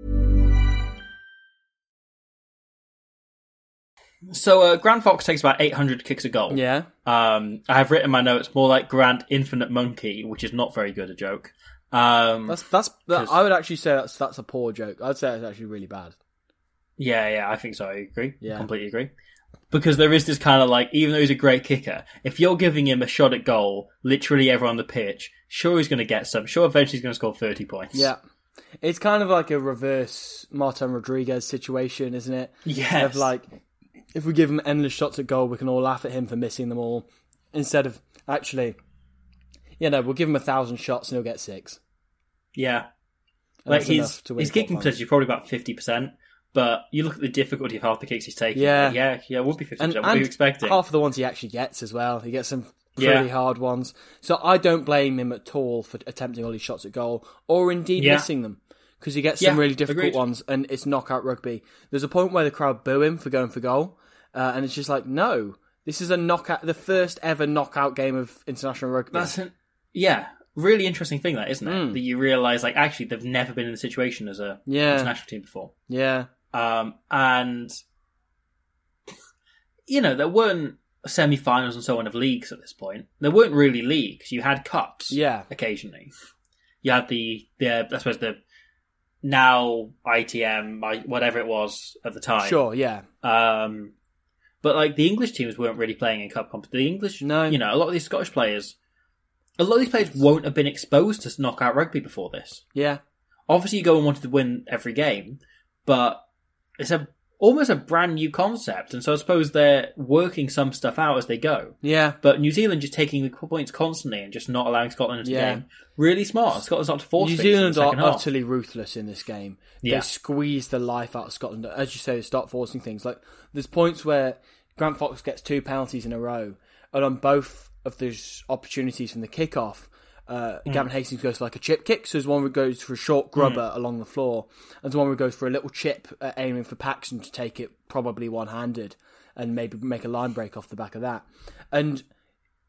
So, uh, Grant Fox takes about eight hundred kicks a goal. Yeah. Um, I have written in my notes more like Grant Infinite Monkey, which is not very good a joke. Um, That's that's. That, I would actually say that's that's a poor joke. I'd say it's actually really bad. yeah, yeah, I think so. I agree. Yeah. Completely agree. Because there is this kind of like, even though he's a great kicker, if you're giving him a shot at goal, literally everyone on the pitch, sure he's going to get some. Sure, eventually he's going to score thirty points. Yeah. It's kind of like a reverse Martin Rodriguez situation, isn't it? Yes. Of like, if we give him endless shots at goal, we can all laugh at him for missing them all. Instead of actually, you know, we'll give him a thousand shots and he'll get six. Yeah. And Like that's his, enough to win his kicking quarterfinals. percentage is probably about fifty percent, but you look at the difficulty of half the kicks he's taking. Yeah. like, yeah, yeah, it would be fifty And, percent. What were you and expecting? half of the ones he actually gets as well. He gets some pretty Yeah. hard ones. So I don't blame him at all for attempting all these shots at goal, or indeed Yeah. missing them. Because he gets some Yeah, really difficult agreed. ones, and it's knockout rugby. There's a point where the crowd boo him for going for goal, uh, and it's just like, no, this is a knockout, the first ever knockout game of international rugby. That's an, yeah, really interesting thing, that isn't it? Mm. That you realise, like, actually, they've never been in a situation as a Yeah. international team before. Yeah, Um, and you know, there weren't semi-finals and so on of leagues at this point. There weren't really leagues. You had cups, Yeah. occasionally. You had the the I suppose the now I T M, I- whatever it was at the time. sure, yeah. Um, but like the English teams weren't really playing in cup competition. The English, No. you know, a lot of these Scottish players, a lot of these players won't have been exposed to knockout rugby before this. Yeah, Obviously, you go and wanted to win every game, but it's a almost a brand new concept, and so I suppose they're working some stuff out as they go. yeah. But New Zealand just taking the points constantly and just not allowing Scotland into Yeah. the game, really smart. Scotland's not to force New things in the Zealand are second half. utterly ruthless in this game. Yeah. They squeeze the life out of Scotland. As you say, they start forcing things. Like, there's points where Grant Fox gets two penalties in a row, and on both of those opportunities from the kickoff, uh, Mm. Gavin Hastings goes for like a chip kick. So there's one where he goes for a short grubber along the floor, and there's one where he goes for a little chip, uh, aiming for Paxton to take it probably one-handed, and maybe make a line break off the back of that. And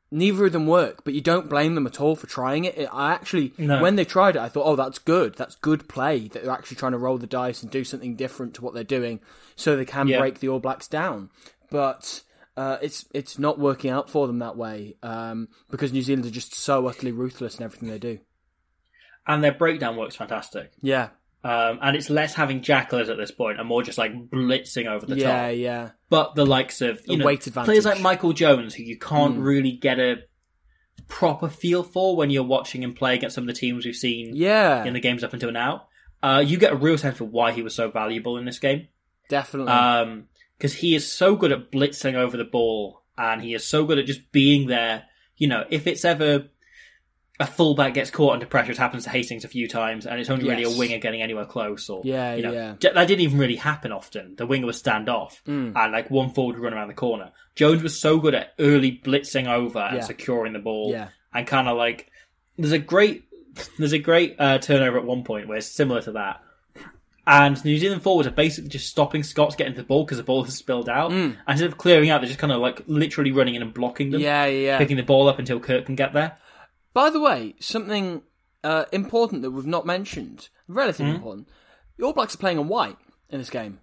neither of them work, but you don't blame them at all for trying it. it I actually, No. when they tried it, I thought, oh, that's good. That's good play, that they're actually trying to roll the dice and do something different to what they're doing so they can Yeah. break the All Blacks down. But uh, it's it's not working out for them that way um, because New Zealand are just so utterly ruthless in everything they do. And their breakdown works fantastic. Yeah. Um, and it's less having jackalers at this point and more just like blitzing over the yeah, top. yeah. But the likes of you A know, weight advantage. players like Michael Jones, who you can't Mm. really get a proper feel for when you're watching him play against some of the teams we've seen Yeah. in the games up until now. Uh, you get a real sense for why he was so valuable in this game. Definitely. Because he is so good at blitzing over the ball, and he is so good at just being there. You know, if it's ever a fullback gets caught under pressure, it happens to Hastings a few times, and it's only really Yes. a winger getting anywhere close. Or Yeah, you know, yeah. j- that didn't even really happen often. The winger would stand off, Mm. and like one forward would run around the corner. Jones was so good at early blitzing over and Yeah. securing the ball, Yeah. and kind of like there's a great there's a great uh, turnover at one point where it's similar to that. And New Zealand forwards are basically just stopping Scots getting to the ball because the ball has spilled out. Mm. And instead of clearing out, they're just kind of like literally running in and blocking them. Yeah, yeah. Picking the ball up until Kirk can get there. By the way, something uh, important that we've not mentioned, relatively Mm. important, the All Blacks are playing on white in this game.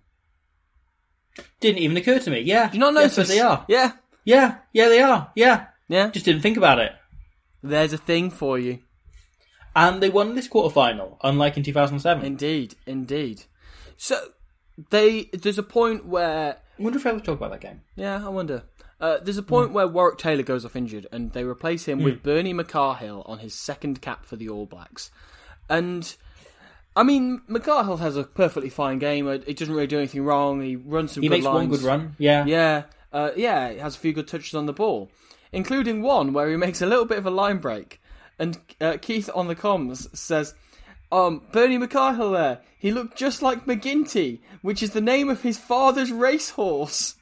Didn't even occur to me. Yeah. Do you not Yes, notice? but they are. Yeah. Yeah, yeah, they are. Yeah. Yeah. Just didn't think about it. There's a thing for you. And they won this quarterfinal, unlike in two thousand seven. Indeed, indeed. So, they there's a point where... I wonder if I ever talk about that game. Yeah, I wonder. Uh, there's a point where Warwick Taylor goes off injured, and they replace him Mm. with Bernie McCarhill on his second cap for the All Blacks. And, I mean, McCarhill has a perfectly fine game. He doesn't really do anything wrong. He runs some He good makes lines. one good run. Yeah. Yeah, uh, yeah, he has a few good touches on the ball, including one where he makes a little bit of a line break. And uh, Keith on the comms says, um, Bernie McCarhill there, he looked just like McGinty, which is the name of his father's racehorse.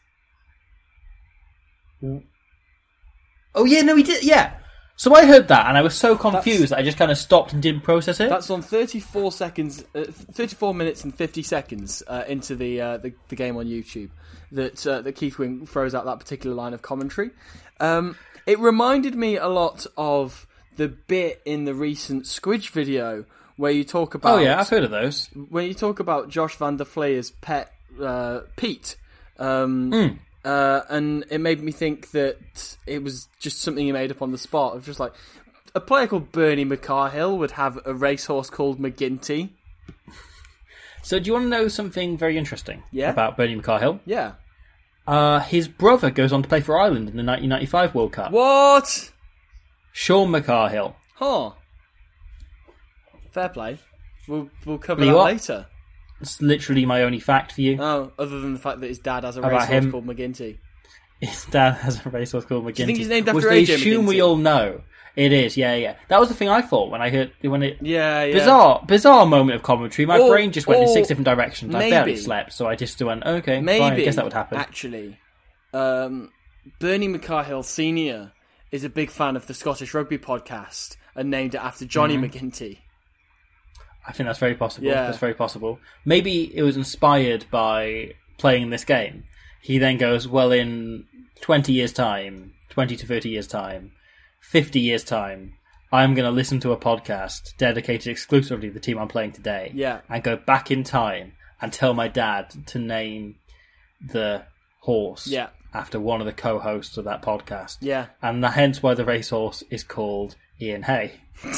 Oh, yeah, no, he did. Yeah. So I heard that, and I was so confused that I just kind of stopped and didn't process it. That's on thirty-four seconds, uh, thirty-four minutes and fifty seconds uh, into the, uh, the the game on YouTube that uh, that Keith Wing throws out that particular line of commentary. Um, it reminded me a lot of the bit in the recent Squidge video where you talk about. Oh yeah, I've heard of those. When you talk about Josh van der Fleer's pet uh, Pete. Um, Mm. Uh, and it made me think that it was just something he made up on the spot. Of just like, a player called Bernie McCarhill would have a racehorse called McGinty. So do you want to know something very interesting Yeah. about Bernie McCarhill? Yeah. Uh, his brother goes on to play for Ireland in the nineteen ninety-five World Cup. What? Sean McCarhill. Huh. Fair play. We'll, we'll cover There that you are. later. It's literally my only fact for you. Oh, other than the fact that his dad has a How about racehorse him? called McGinty. His dad has a racehorse called McGinty. you think he's named after which A J they assume we McGinty? all know. It is, yeah, yeah. That was the thing I thought when I heard when it. Yeah, yeah. Bizarre, bizarre moment of commentary. My Or- brain just went in or six different directions. I maybe- barely slept, so I just went, okay, Maybe, fine. I guess that would happen. actually, um, Bernie McCarhill Senior is a big fan of the Scottish Rugby podcast and named it after Johnny Mhm. McGinty. I think that's very possible. Yeah. That's very possible. Maybe it was inspired by playing this game. He then goes, well, in twenty years' time, twenty to thirty years' time, fifty years' time, I'm going to listen to a podcast dedicated exclusively to the team I'm playing today. Yeah. And go back in time and tell my dad to name the horse Yeah. after one of the co-hosts of that podcast. Yeah. And hence why the racehorse is called Ian Hay.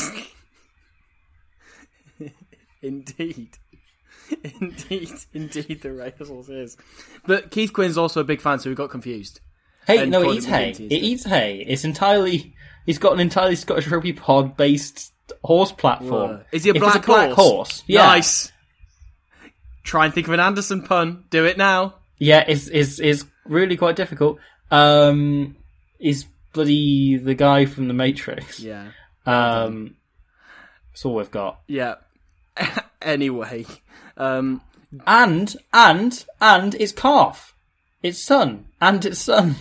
Indeed. Indeed, indeed, the racehorse is. But Keith Quinn's also a big fan, so we got confused. Hey, And no, called it eats it hay. McGinty It instead. eats hay. It's entirely. He's got an entirely Scottish Rugby pod based horse platform. Whoa. Is he a If black it's a black horse? horse? Yeah. Nice. Try and think of an Anderson pun. Do it now. Yeah, it's it's it's really quite difficult. Um, is bloody the guy from the Matrix? Yeah. Um, that's all we've got. Yeah. Anyway, um, And and and it's calf. It's son and it's son.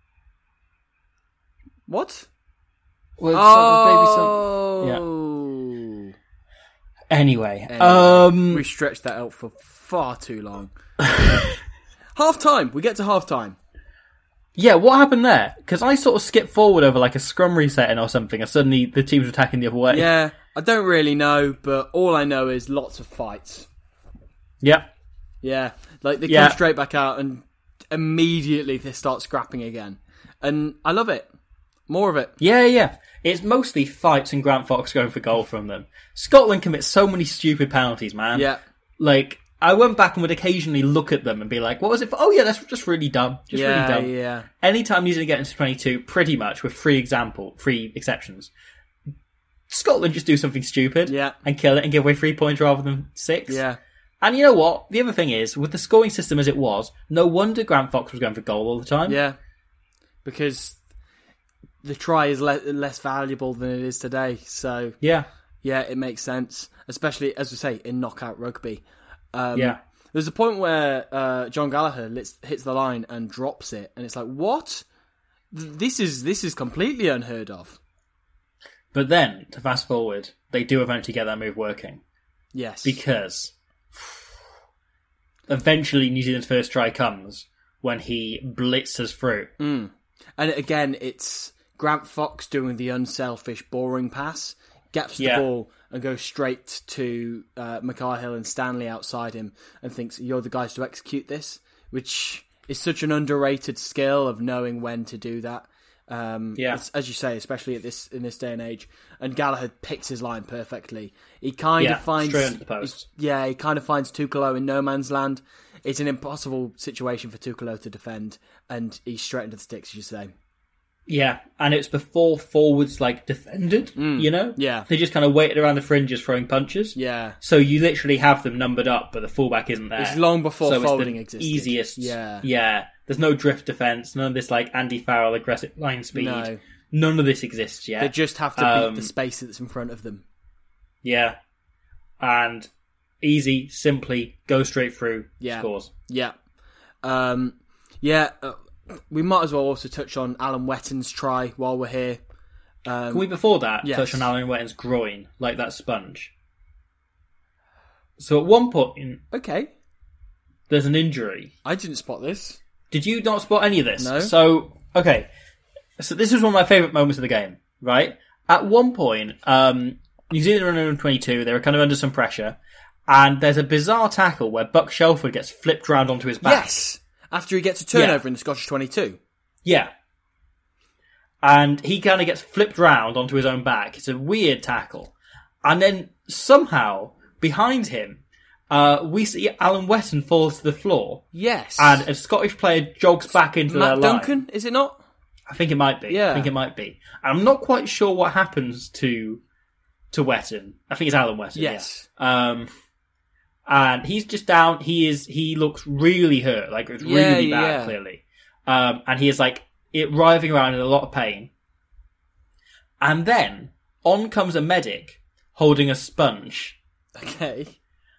what? Well, it's Oh. son, baby son. Yeah. Anyway, Anyway, um, we stretched that out for far too long. Half time. We get to half time. Yeah, what happened there? Because I sort of skipped forward over like a scrum resetting or something, and suddenly the teams were attacking the other way. Yeah, I don't really know, but all I know is lots of fights. Yeah. Yeah, like they Yeah. come straight back out and immediately they start scrapping again. And I love it. More of it. Yeah, yeah. It's mostly fights and Grant Fox going for goal from them. Scotland commits so many stupid penalties, man. Yeah. Like, I went back and would occasionally look at them and be like, what was it for? Oh yeah, that's just really dumb. Just yeah, really dumb. yeah. Anytime New Zealand get into twenty-two, pretty much, with three example, three exceptions, Scotland just do something stupid Yeah. and kill it and give away three points rather than six. Yeah. And you know what? The other thing is, with the scoring system as it was, no wonder Grant Fox was going for goal all the time. Yeah. Because the try is le- less valuable than it is today. So, Yeah. yeah, it makes sense. Especially, as we say, in knockout rugby. Um, Yeah. There's a point where uh, John Gallagher hits, hits the line and drops it. And it's like, what? Th- This is this is completely unheard of. But then, to fast forward, they do eventually get that move working. Yes. Because eventually New Zealand's first try comes when he blitzes through. Mm. And again, it's Grant Fox doing the unselfish, boring pass, gaps Yeah. the ball and goes straight to uh, Mackay-Hill and Stanley outside him and thinks, you're the guys to execute this, which is such an underrated skill of knowing when to do that. Um, Yeah. as, as you say, especially at this in this day and age. And Gallagher picks his line perfectly. He kind Yeah, of finds... straight into the post. Yeah, he kind of finds Tukalo in no man's land. It's an impossible situation for Tukalo to defend, and he's straight into the sticks, as you say. Yeah, and it's before forwards like defended, you know? Yeah. They just kind of waited around the fringes throwing punches. Yeah. So you literally have them numbered up, but the fullback isn't there. It's long before so folding it's the existed. easiest. Yeah. Yeah. There's no drift defence, none of this like Andy Farrell aggressive line speed. No. None of this exists yet. They just have to Um, beat the space that's in front of them. Yeah. And easy, simply, go straight through, Yeah. scores. Yeah. Um, yeah, uh, we might as well also touch on Alan Wetton's try while we're here. Um, Can we, before that, yes. touch on Alan Wetton's groin, like that sponge? So at one point, Okay. there's an injury. I didn't spot this. Did you not spot any of this? No. So, okay. So this is one of my favourite moments of the game, right? At one point, um, New Zealand are under twenty-two, they were kind of under some pressure, and there's a bizarre tackle where Buck Shelford gets flipped round onto his back. Yes! After he gets a turnover in the Scottish twenty-two. Yeah. And he kind of gets flipped round onto his own back. It's a weird tackle. And then somehow, behind him, uh, we see Alan Wetton falls to the floor. Yes. And a Scottish player jogs back into their Matt line. Duncan, is it not? I think it might be. Yeah. I think it might be. I'm not quite sure what happens to to Wetton. I think it's Alan Wetton. Yes. Yeah. Um, and he's just down. He is. He looks really hurt. Like it's Yeah, really bad. yeah. Clearly. Um, and he is like it writhing around in a lot of pain. And then on comes a medic holding a sponge, Okay.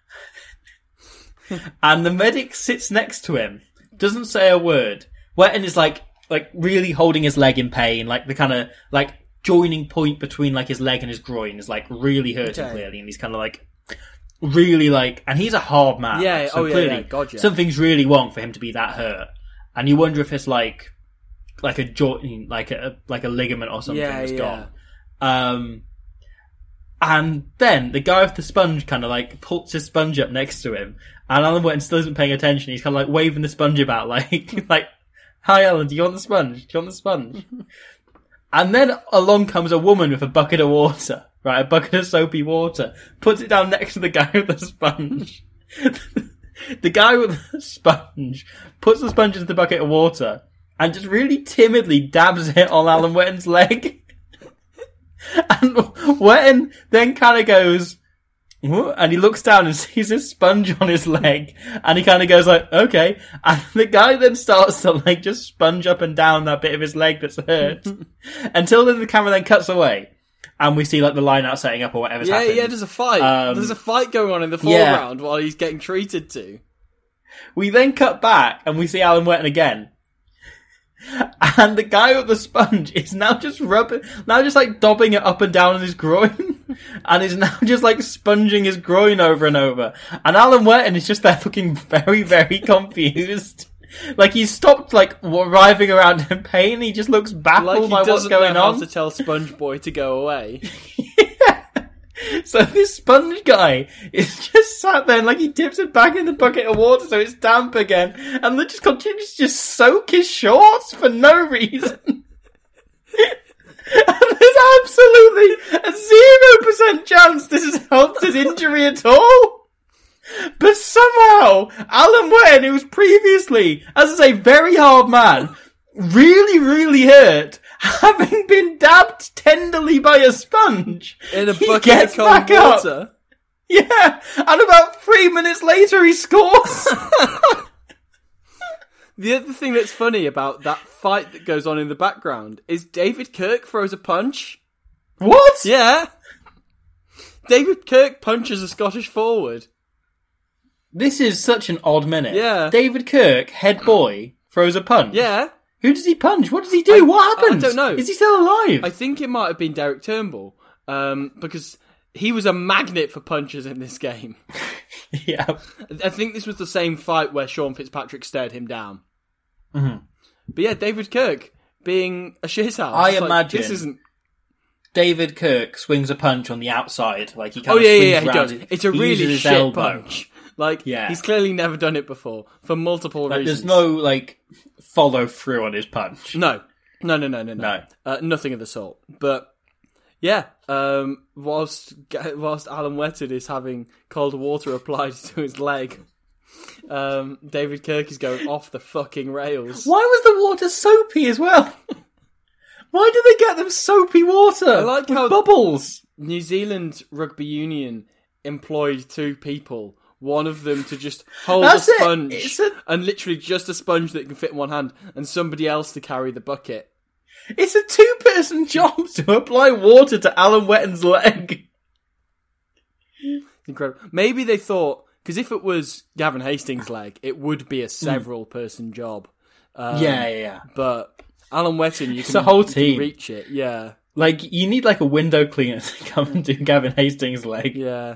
and the medic sits next to him, doesn't say a word. Wetton is like like really holding his leg in pain, like the kind of like joining point between like his leg and his groin is like really hurting Okay. clearly, and he's kind of like really like, and he's a hard man. Yeah, so oh, yeah, clearly yeah, God, yeah. something's really wrong for him to be that hurt, and you wonder if it's like like a joint, like a like a ligament or something Yeah, that's yeah. gone. Um, and then the guy with the sponge kind of like puts his sponge up next to him, and Alan Wetton still isn't paying attention. He's kind of like waving the sponge about, like like, "Hi, Alan, do you want the sponge? Do you want the sponge?" And then along comes a woman with a bucket of water, right? A bucket of soapy water, puts it down next to the guy with the sponge. The guy with the sponge puts the sponge into the bucket of water and just really timidly dabs it on Alan Wetton's leg. And Wetton then kind of goes, "What?" And he looks down and sees a sponge on his leg, and he kind of goes like, "Okay." And the guy then starts to like just sponge up and down that bit of his leg that's hurt, until then the camera then cuts away, and we see like the line out setting up or whatever's Yeah, happened. yeah, there's a fight. Um, there's a fight going on in the yeah. foreground while he's getting treated to. We then cut back and we see Alan Wetton again. And the guy with the sponge is now just rubbing, now just like dobbing it up and down on his groin. And is now just like sponging his groin over and over. And Alan Wetton is just there looking very, very confused. Like he's stopped, like writhing around in pain. He just looks baffled Like he by what's doesn't going know on. how to tell Sponge Boy to go away. So this sponge guy is just sat there and like he dips it back in the bucket of water so it's damp again, and then just continues to just soak his shorts for no reason. And there's absolutely a zero percent chance this has helped his injury at all. But somehow, Alan Wetton, who was previously, as I say, very hard man, really, really hurt, having been dabbed tenderly by a sponge, In a he bucket gets of cold back up. water. Yeah, and about three minutes later he scores. The other thing that's funny about that fight that goes on in the background is David Kirk throws a punch. What? Yeah. David Kirk punches a Scottish forward. This is such an odd minute. Yeah. David Kirk, head boy, throws a punch. Yeah. Who does he punch? What does he do? I- what happens? I don't know. Is he still alive? I think it might have been Derek Turnbull, um, because he was a magnet for punches in this game. Yeah. I think this was the same fight where Sean Fitzpatrick stared him down. Mm-hmm. But yeah, David Kirk being a shithouse. I It's like, imagine this isn't. David Kirk swings a punch on the outside, like he kind Oh of yeah, swings yeah, yeah. He round does. it. It's a He really uses his shit elbow. punch. Like Yeah. he's clearly never done it before for multiple Like, reasons. there's no like follow through on his punch. No, no, no, no, no, no. No. Uh, nothing of the sort. But yeah, um, whilst whilst Alan Wetton is having cold water applied to his leg, um, David Kirk is going off the fucking rails. Why was the water soapy as well? Why did they get them soapy water? I like with how- bubbles. New Zealand Rugby Union employed two people. One of them to just hold That's a it. sponge, It's a- and literally just a sponge that can fit in one hand, and somebody else to carry the bucket. It's a two-person job to apply water to Alan Wetton's leg. Incredible. Maybe they thought, because if it was Gavin Hastings' leg, it would be a several-person job. Um, yeah, yeah, yeah. But Alan Wetton, you It's can, a whole you can team. reach it. Yeah, Like, you need like a window cleaner to come and do Gavin Hastings' leg. yeah.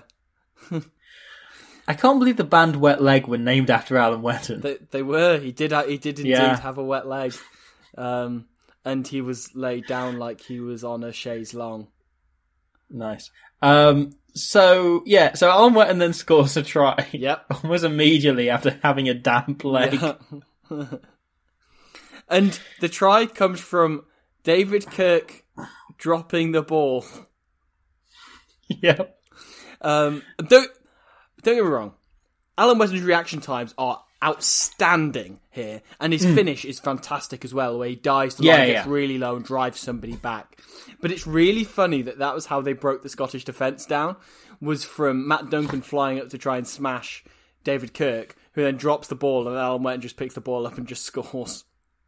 I can't believe the band Wet Leg were named after Alan Wetton. They they were. He did. ha- He did indeed Yeah. have a wet leg, um, and he was laid down like he was on a chaise longue. Nice. Um, so, yeah, so Alan Wetton then scores a try. Yep. Almost immediately after having a damp leg. Yeah. And the try comes from David Kirk dropping the ball. Yeah. Um, don't don't get me wrong. Alan Wetton's reaction times are outstanding here, and his finish is fantastic as well, where he dives to Yeah, line, gets yeah. really low and drives somebody back. But it's really funny that that was how they broke the Scottish defence down, was from Matt Duncan flying up to try and smash David Kirk, who then drops the ball, and Alan Wetton just picks the ball up and just scores.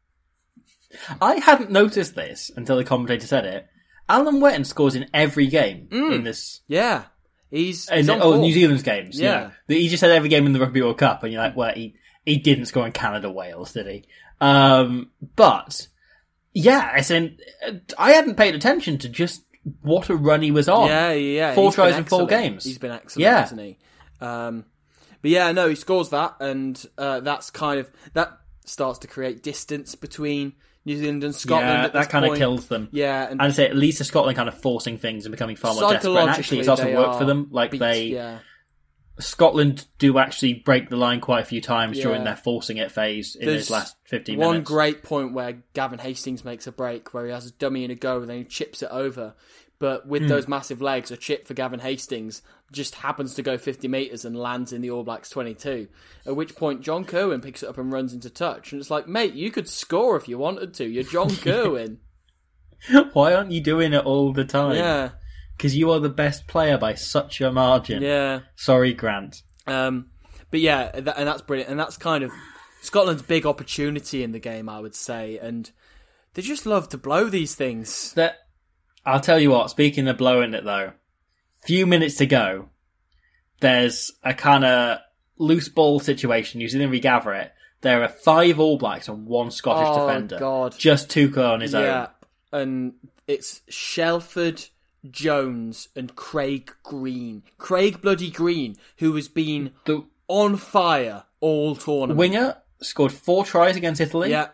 I hadn't noticed this until the commentator said it. Alan Wetton scores in every game in this... Yeah. He's, In he's the, on oh, form. New Zealand's games. Yeah. Yeah. The- He just said every game in the Rugby World Cup, and you're like, well, he, he didn't score in Canada, Wales, did he? Um, but, yeah, as in, I hadn't paid attention to just what a run he was on. Yeah, yeah. Four He's been tries in four excellent. games. He's been excellent, Yeah. hasn't he? Um, but yeah, no, he scores that, and uh, that's kind of that starts to create distance between New Zealand and Scotland. Yeah, at that this kind of point. kills them. Yeah, and I'd say at least the Scotland kind of forcing things and becoming far more desperate. And actually, it's also they worked for are them. Like beat, they, yeah. Scotland do actually break the line quite a few times during Yeah. their forcing it phase in There's those last fifteen one minutes. great point where Gavin Hastings makes a break, where he has a dummy in a go, and then he chips it over. But with Hmm. those massive legs, a chip for Gavin Hastings just happens to go fifty metres and lands in the All Blacks twenty-two. At which point, John Kerwin picks it up and runs into touch. And it's like, mate, you could score if you wanted to. You're John Kerwin. Why aren't you doing it all the time? Yeah, Because you are the best player by such a margin. yeah. Sorry, Grant. Um, but yeah, that, and that's brilliant. And that's kind of Scotland's big opportunity in the game, I would say. And they just love to blow these things. That I'll tell you what, speaking of blowing it though, few minutes to go, there's a kind of loose ball situation. New Zealand regather it. There are five All Blacks and one Scottish Oh, defender. God. Just Tuka on his Yeah, own. and it's Shelford, Jones, and Craig Green. Craig Bloody Green, who has been The on fire all tournament. winger, scored four tries against Italy. Yeah.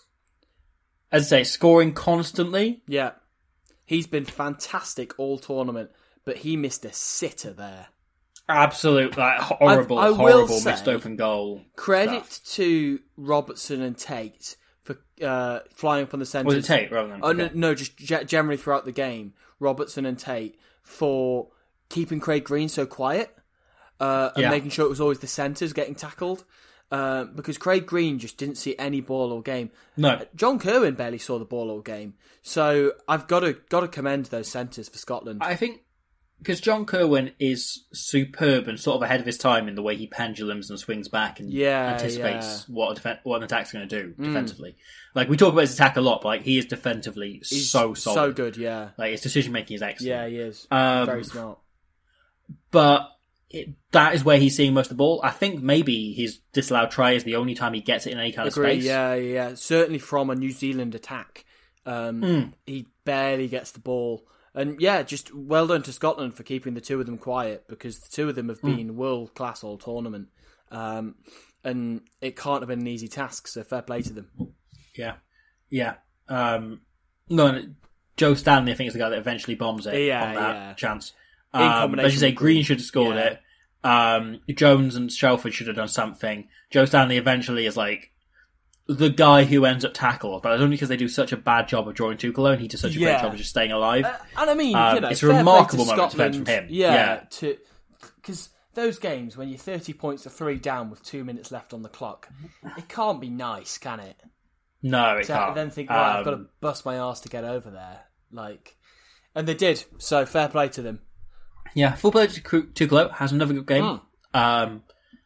As I say, scoring constantly. Yeah. He's been fantastic all tournament, but he missed a sitter there. Absolute, like, horrible, I, I horrible say, missed open goal. Credit stuff. to Robertson and Tate for uh, flying up on the centres. Was it Tate rather than... Oh, okay. no, no, just g- generally throughout the game. Robertson and Tate for keeping Craig Green so quiet uh, and yeah. making sure it was always the centres getting tackled. Uh, because Craig Green just didn't see any ball all game. No. John Kerwin barely saw the ball all game. So I've got to got to commend those centres for Scotland. I think because John Kerwin is superb and sort of ahead of his time in the way he pendulums and swings back and yeah, anticipates yeah. what, a def- what an attack's going to do defensively. Mm. Like, we talk about his attack a lot, but like, he is defensively He's so solid. So good, yeah. Like, his decision-making is excellent. Yeah, he is. Um, Very smart. But it, that is where he's seeing most of the ball. I think maybe his disallowed try is the only time he gets it in any kind Agree, of space. Yeah, yeah. Certainly from a New Zealand attack. Um, mm. He barely gets the ball. And yeah, just well done to Scotland for keeping the two of them quiet, because the two of them have been mm. world class all tournament. Um, and it can't have been an easy task, so fair play to them. Yeah. Yeah. Um, no, Joe Stanley, I think, is the guy that eventually bombs it yeah, on that yeah. chance. In Um, combination as you say, with Green Green. should have scored yeah. it. Um, Jones and Shelford should have done something. Joe Stanley eventually is like the guy who ends up tackled, but it's only because they do such a bad job of drawing Tuchel, and he does such a yeah. great job of just staying alive. Uh, and I mean, um, you know, it's a fair remarkable play to moment Scotland, to defend from him. Yeah, Yeah. to because those games when you're thirty points to three down with two minutes left on the clock, it can't be nice, can it? No, it to can't. then think, right, um, I've got to bust my ass to get over there. Like, and they did. So fair play to them. Yeah, full play to Tuchel has another good game. Mm. Um,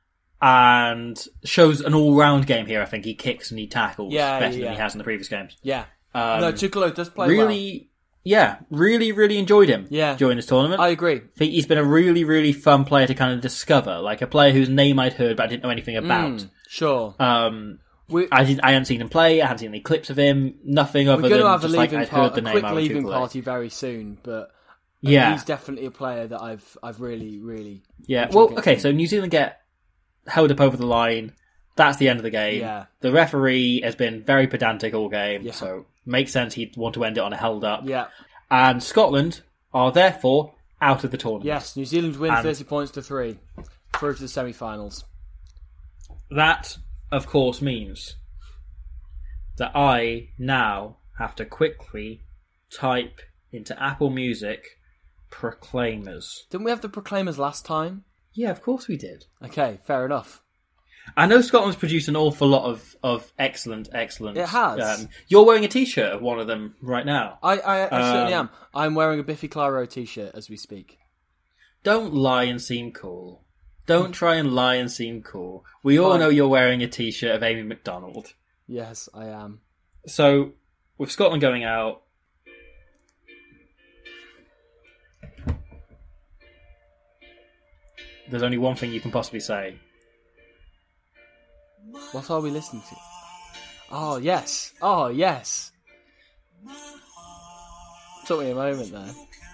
and shows an all-round game here, I think. He kicks and he tackles Yeah, better yeah. than he has in the previous games. Yeah. Um, no, Tuchel does play really, well. Yeah, really, really enjoyed him Yeah. during this tournament. I agree. I think he's been a really, really fun player to kind of discover. Like a player whose name I'd heard but I didn't know anything about. Mm, sure. Um, we, I, didn't, I hadn't seen him play, I hadn't seen any clips of him, nothing other we're going than to have a just like leaving I'd part, heard the a name quick Aaron leaving Tuchel. party very soon, but Yeah. he's definitely a player that I've I've really, really... Yeah, enjoyed well, getting okay, to. so New Zealand get held up over the line. That's the end of the game. Yeah. The referee has been very pedantic all game, Yeah. so makes sense he'd want to end it on a held up. Yeah. And Scotland are therefore out of the tournament. Yes, New Zealand win And thirty points to three. Through to the semi-finals. that, of course, means that I now have to quickly type into Apple Music Proclaimers. Didn't we have the Proclaimers last time? Yeah, of course we did. Okay, fair enough. I know Scotland's produced an awful lot of, of excellent, excellent... It has. Um, you're wearing a T-shirt of one of them right now. I, I, I certainly Um, am. I'm wearing a Biffy Clyro t-shirt as we speak. Don't lie and seem cool. Don't try and lie and seem cool. We all Fine. know you're wearing a T-shirt of Amy McDonald. Yes, I am. So, with Scotland going out... There's only one thing you can possibly say. What are we listening to? Oh, yes. Oh, yes. Took me a moment there.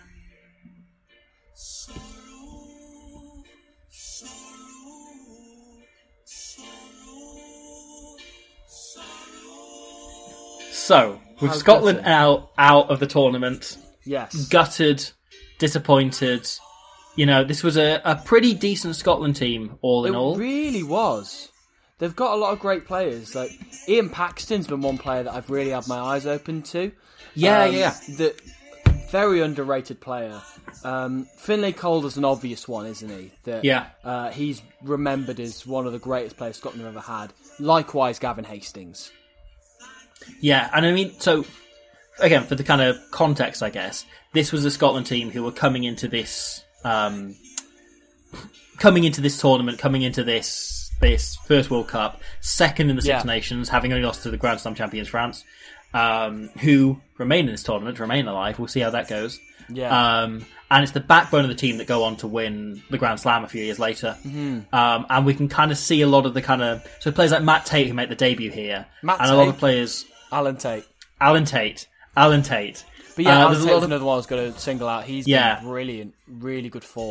So, with How's Scotland gutted? out out of the tournament, Yes. gutted, disappointed. You know, this was a, a pretty decent Scotland team, all in It all. really was. They've got a lot of great players. Like Ian Paxton's been one player that I've really had my eyes open to. Yeah, Um, yeah. The very underrated player. Um, Finlay Calder's an obvious one, isn't he? That, Yeah. Uh, he's remembered as one of the greatest players Scotland have ever had. Likewise, Gavin Hastings. Yeah, and I mean, so, again, for the kind of context, I guess, this was a Scotland team who were coming into this, um, coming into this tournament, coming into this, this first World Cup, second in the Six Yeah. Nations, having only lost to the Grand Slam champions France, um, who remain in this tournament, remain alive. We'll see how that goes. Yeah. Um, and it's the backbone of the team that go on to win the Grand Slam a few years later. Mm-hmm. Um, and we can kind of see a lot of the kind of... So players like Matt Tate, who make the debut here, Matt and a lot Tate. of players... Alan Tate. Alan Tate. Alan Tate. But yeah, Uh, Alan there's a Tate's lot of- another one I was going to single out. He's Yeah. been brilliant. Really good form.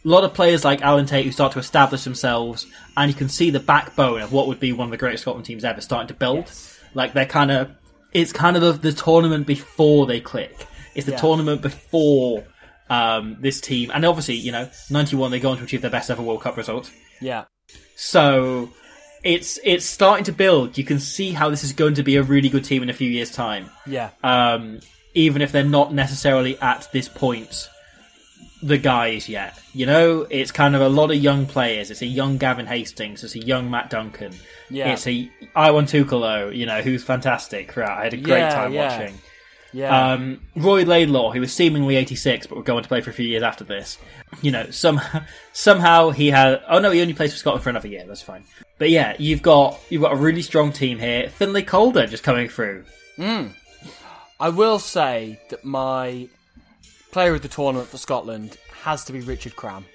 a lot of players like Alan Tate who start to establish themselves, and you can see the backbone of what would be one of the greatest Scotland teams ever starting to build. Yes. Like they're kind of, it's kind of the, the tournament before they click. It's the yeah. tournament before um, this team, and obviously, you know, ninety-one they go on to achieve their best ever World Cup result. Yeah. So it's it's starting to build. You can see how this is going to be a really good team in a few years' time. Yeah. Um, even if they're not necessarily at this point the guys yet. You know, it's kind of a lot of young players. It's a young Gavin Hastings. It's a young Matt Duncan. Yeah. It's a Iwan Tukalo, you know, who's fantastic throughout. I had a great yeah, time yeah. watching. Yeah. Um, Roy Laidlaw, who was seemingly eighty-six, but would go on to play for a few years after this. You know, some, somehow he had... Oh no, he only plays for Scotland for another year. That's fine. But yeah, you've got you've got a really strong team here. Finlay Calder just coming through. Mm. I will say that my player of the tournament for Scotland has to be Richard Cram.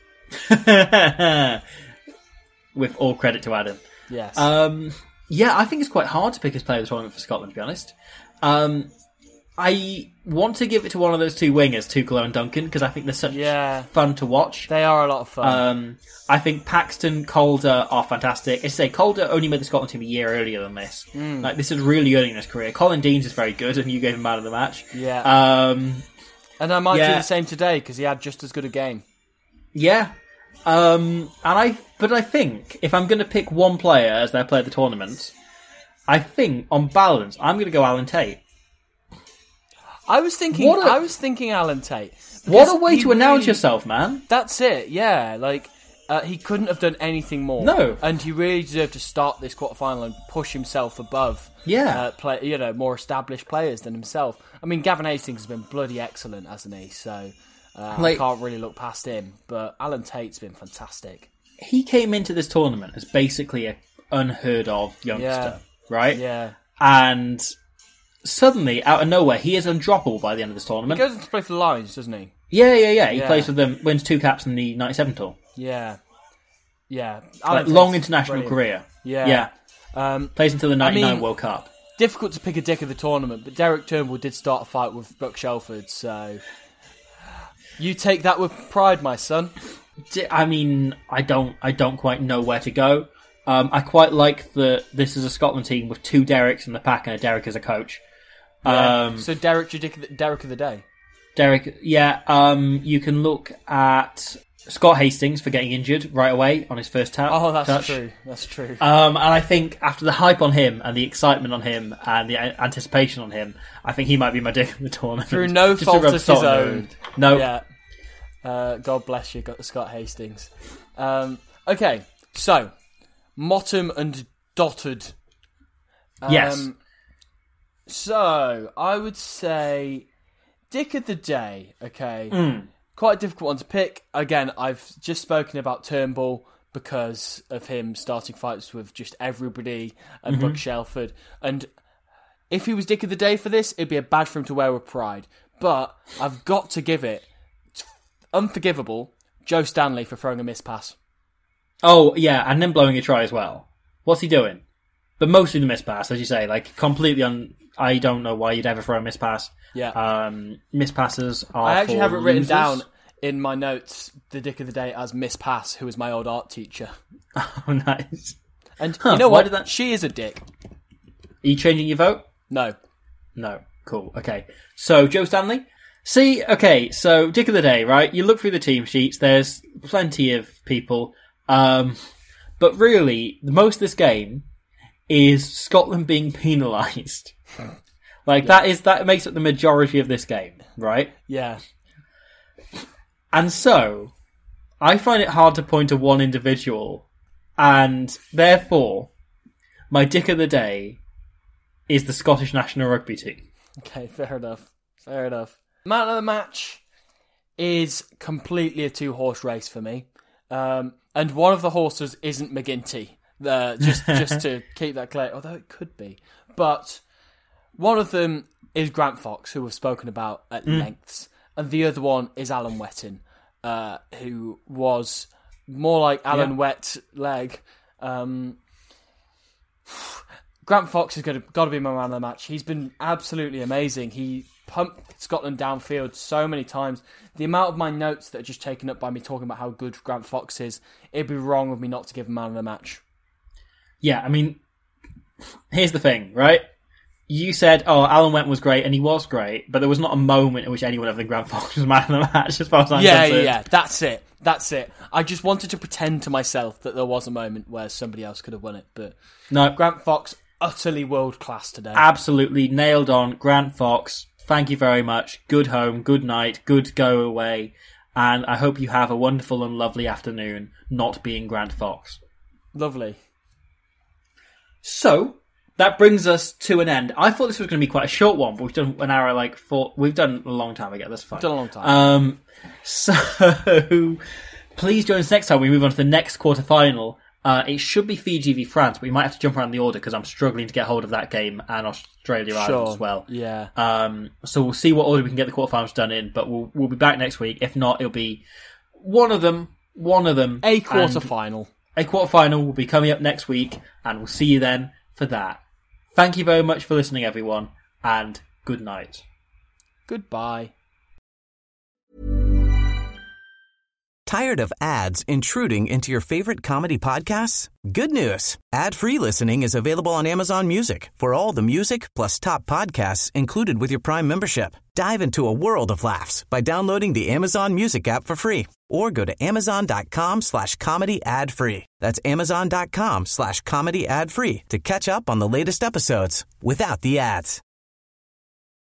With all credit to Adam. Yes. Um, yeah, I think it's quite hard to pick his player of the tournament for Scotland, to be honest. Um, I want to give it to one of those two wingers, Tukalo and Duncan, because I think they're such yeah. fun to watch. They are a lot of fun. Um, I think Paxton, Calder are fantastic. As I say, Calder only made the Scotland team a year earlier than this. Mm. Like, this is really early in his career. Colin Deans is very good, and you gave him man of the match. Yeah. Um, and I might yeah. do the same today, because he had just as good a game. Yeah. Um, and I, but I think if I'm going to pick one player as their player of the tournament, I think on balance I'm going to go Alan Tate. I was thinking. What a, I was thinking Alan Tate. What a way to really, announce yourself, man! That's it. Yeah, like uh, he couldn't have done anything more. No, and he really deserved to start this quarterfinal and push himself above. Yeah, uh, play, you know, more established players than himself. I mean, Gavin Hastings has been bloody excellent, hasn't he? So uh, like, I can't really look past him. But Alan Tate's been fantastic. He came into this tournament as basically an unheard of youngster, yeah. right? Yeah, and suddenly, out of nowhere, he is undroppable by the end of this tournament. He goes to play for the Lions, doesn't he? Yeah, yeah, yeah. He yeah. plays for them, wins two caps in the ninety-seven tour. Yeah. Yeah. Like, long international brilliant. career. Yeah. Yeah. Um, plays until the ninety-nine I mean, World Cup. Difficult to pick a dick of the tournament, but Derek Turnbull did start a fight with Buck Shelford, so you take that with pride, my son. I mean, I don't, I don't quite know where to go. Um, I quite like that this is a Scotland team with two Dereks in the pack and a Derek as a coach. Yeah. Um, so Derek, your dick, Derek of the day. Derek, yeah. Um, you can look at Scott Hastings for getting injured right away on his first tap. Oh, that's touch. true. That's true. Um, and I think after the hype on him and the excitement on him and the anticipation on him, I think he might be my dick in the tournament. Through no fault of his own. No. Yeah. Uh, God bless you, Scott Hastings. Um, okay, so Mottram and Dottard. Um, yes. So, I would say Dick of the Day, okay. Mm. Quite a difficult one to pick. Again, I've just spoken about Turnbull because of him starting fights with just everybody and mm-hmm. Buck Shelford. And if he was Dick of the Day for this, it'd be a badge for him to wear with pride. But I've got to give it unforgivable Joe Stanley for throwing a miss pass. Oh, yeah, and then blowing a try as well. What's he doing? But mostly the miss pass, as you say, like completely on. I don't know why you'd ever throw a miss pass. Yeah. Um, miss passes are. I actually for have it written losers. down in my notes, the Dick of the Day, as Miss Pass, who was my old art teacher. Oh, nice. And huh, you know what? Did that... She is a dick. Are you changing your vote? No. No. Cool. Okay. So, Joe Stanley? See, okay, so Dick of the Day, right? You look through the team sheets, there's plenty of people. Um, but really, most of this game is Scotland being penalised. Like, yeah. that is that makes up the majority of this game, right? Yeah. And so, I find it hard to point to one individual, and therefore, my Dick of the Day is the Scottish national rugby team. Okay, fair enough. Fair enough. Man of the match is completely a two-horse race for me. Um, and one of the horses isn't McGinty. Uh, just just to keep that clear, although it could be. But one of them is Grant Fox, who we've spoken about at mm. lengths. And the other one is Alan Wetton, uh, who was more like Alan yeah. Wet leg. Um, Grant Fox is going to got to be my man of the match. He's been absolutely amazing. He pumped Scotland downfield so many times. The amount of my notes that are just taken up by me talking about how good Grant Fox is, it'd be wrong of me not to give him man of the match. Yeah, I mean, here's the thing, right? You said, oh, Alan Went was great, and he was great, but there was not a moment in which anyone other than Grant Fox was man of the match, as far as I'm yeah, concerned. Yeah, yeah, that's it. That's it. I just wanted to pretend to myself that there was a moment where somebody else could have won it, but no, Grant Fox, utterly world class today. Absolutely nailed on. Grant Fox, thank you very much. Good home, good night, good go away, and I hope you have a wonderful and lovely afternoon not being Grant Fox. Lovely. So, that brings us to an end. I thought this was going to be quite a short one, but we've done an hour like four. We've done a long time ago. That's fine. We've done a long time. Um, so, please join us next time. We move on to the next quarterfinal. Uh, it should be Fiji v France, but we might have to jump around the order because I'm struggling to get hold of that game and Australia sure. Ireland as well. Yeah. Um, so we'll see what order we can get the quarterfinals done in, but we'll we'll be back next week. If not, it'll be one of them. One of them. A quarterfinal. A quarterfinal will be coming up next week, and we'll see you then for that. Thank you very much for listening, everyone, and good night. Goodbye. Tired of ads intruding into your favorite comedy podcasts? Good news. Ad-free listening is available on Amazon Music for all the music plus top podcasts included with your Prime membership. Dive into a world of laughs by downloading the Amazon Music app for free or go to amazon.com slash comedy ad free. That's amazon.com slash comedy ad free to catch up on the latest episodes without the ads.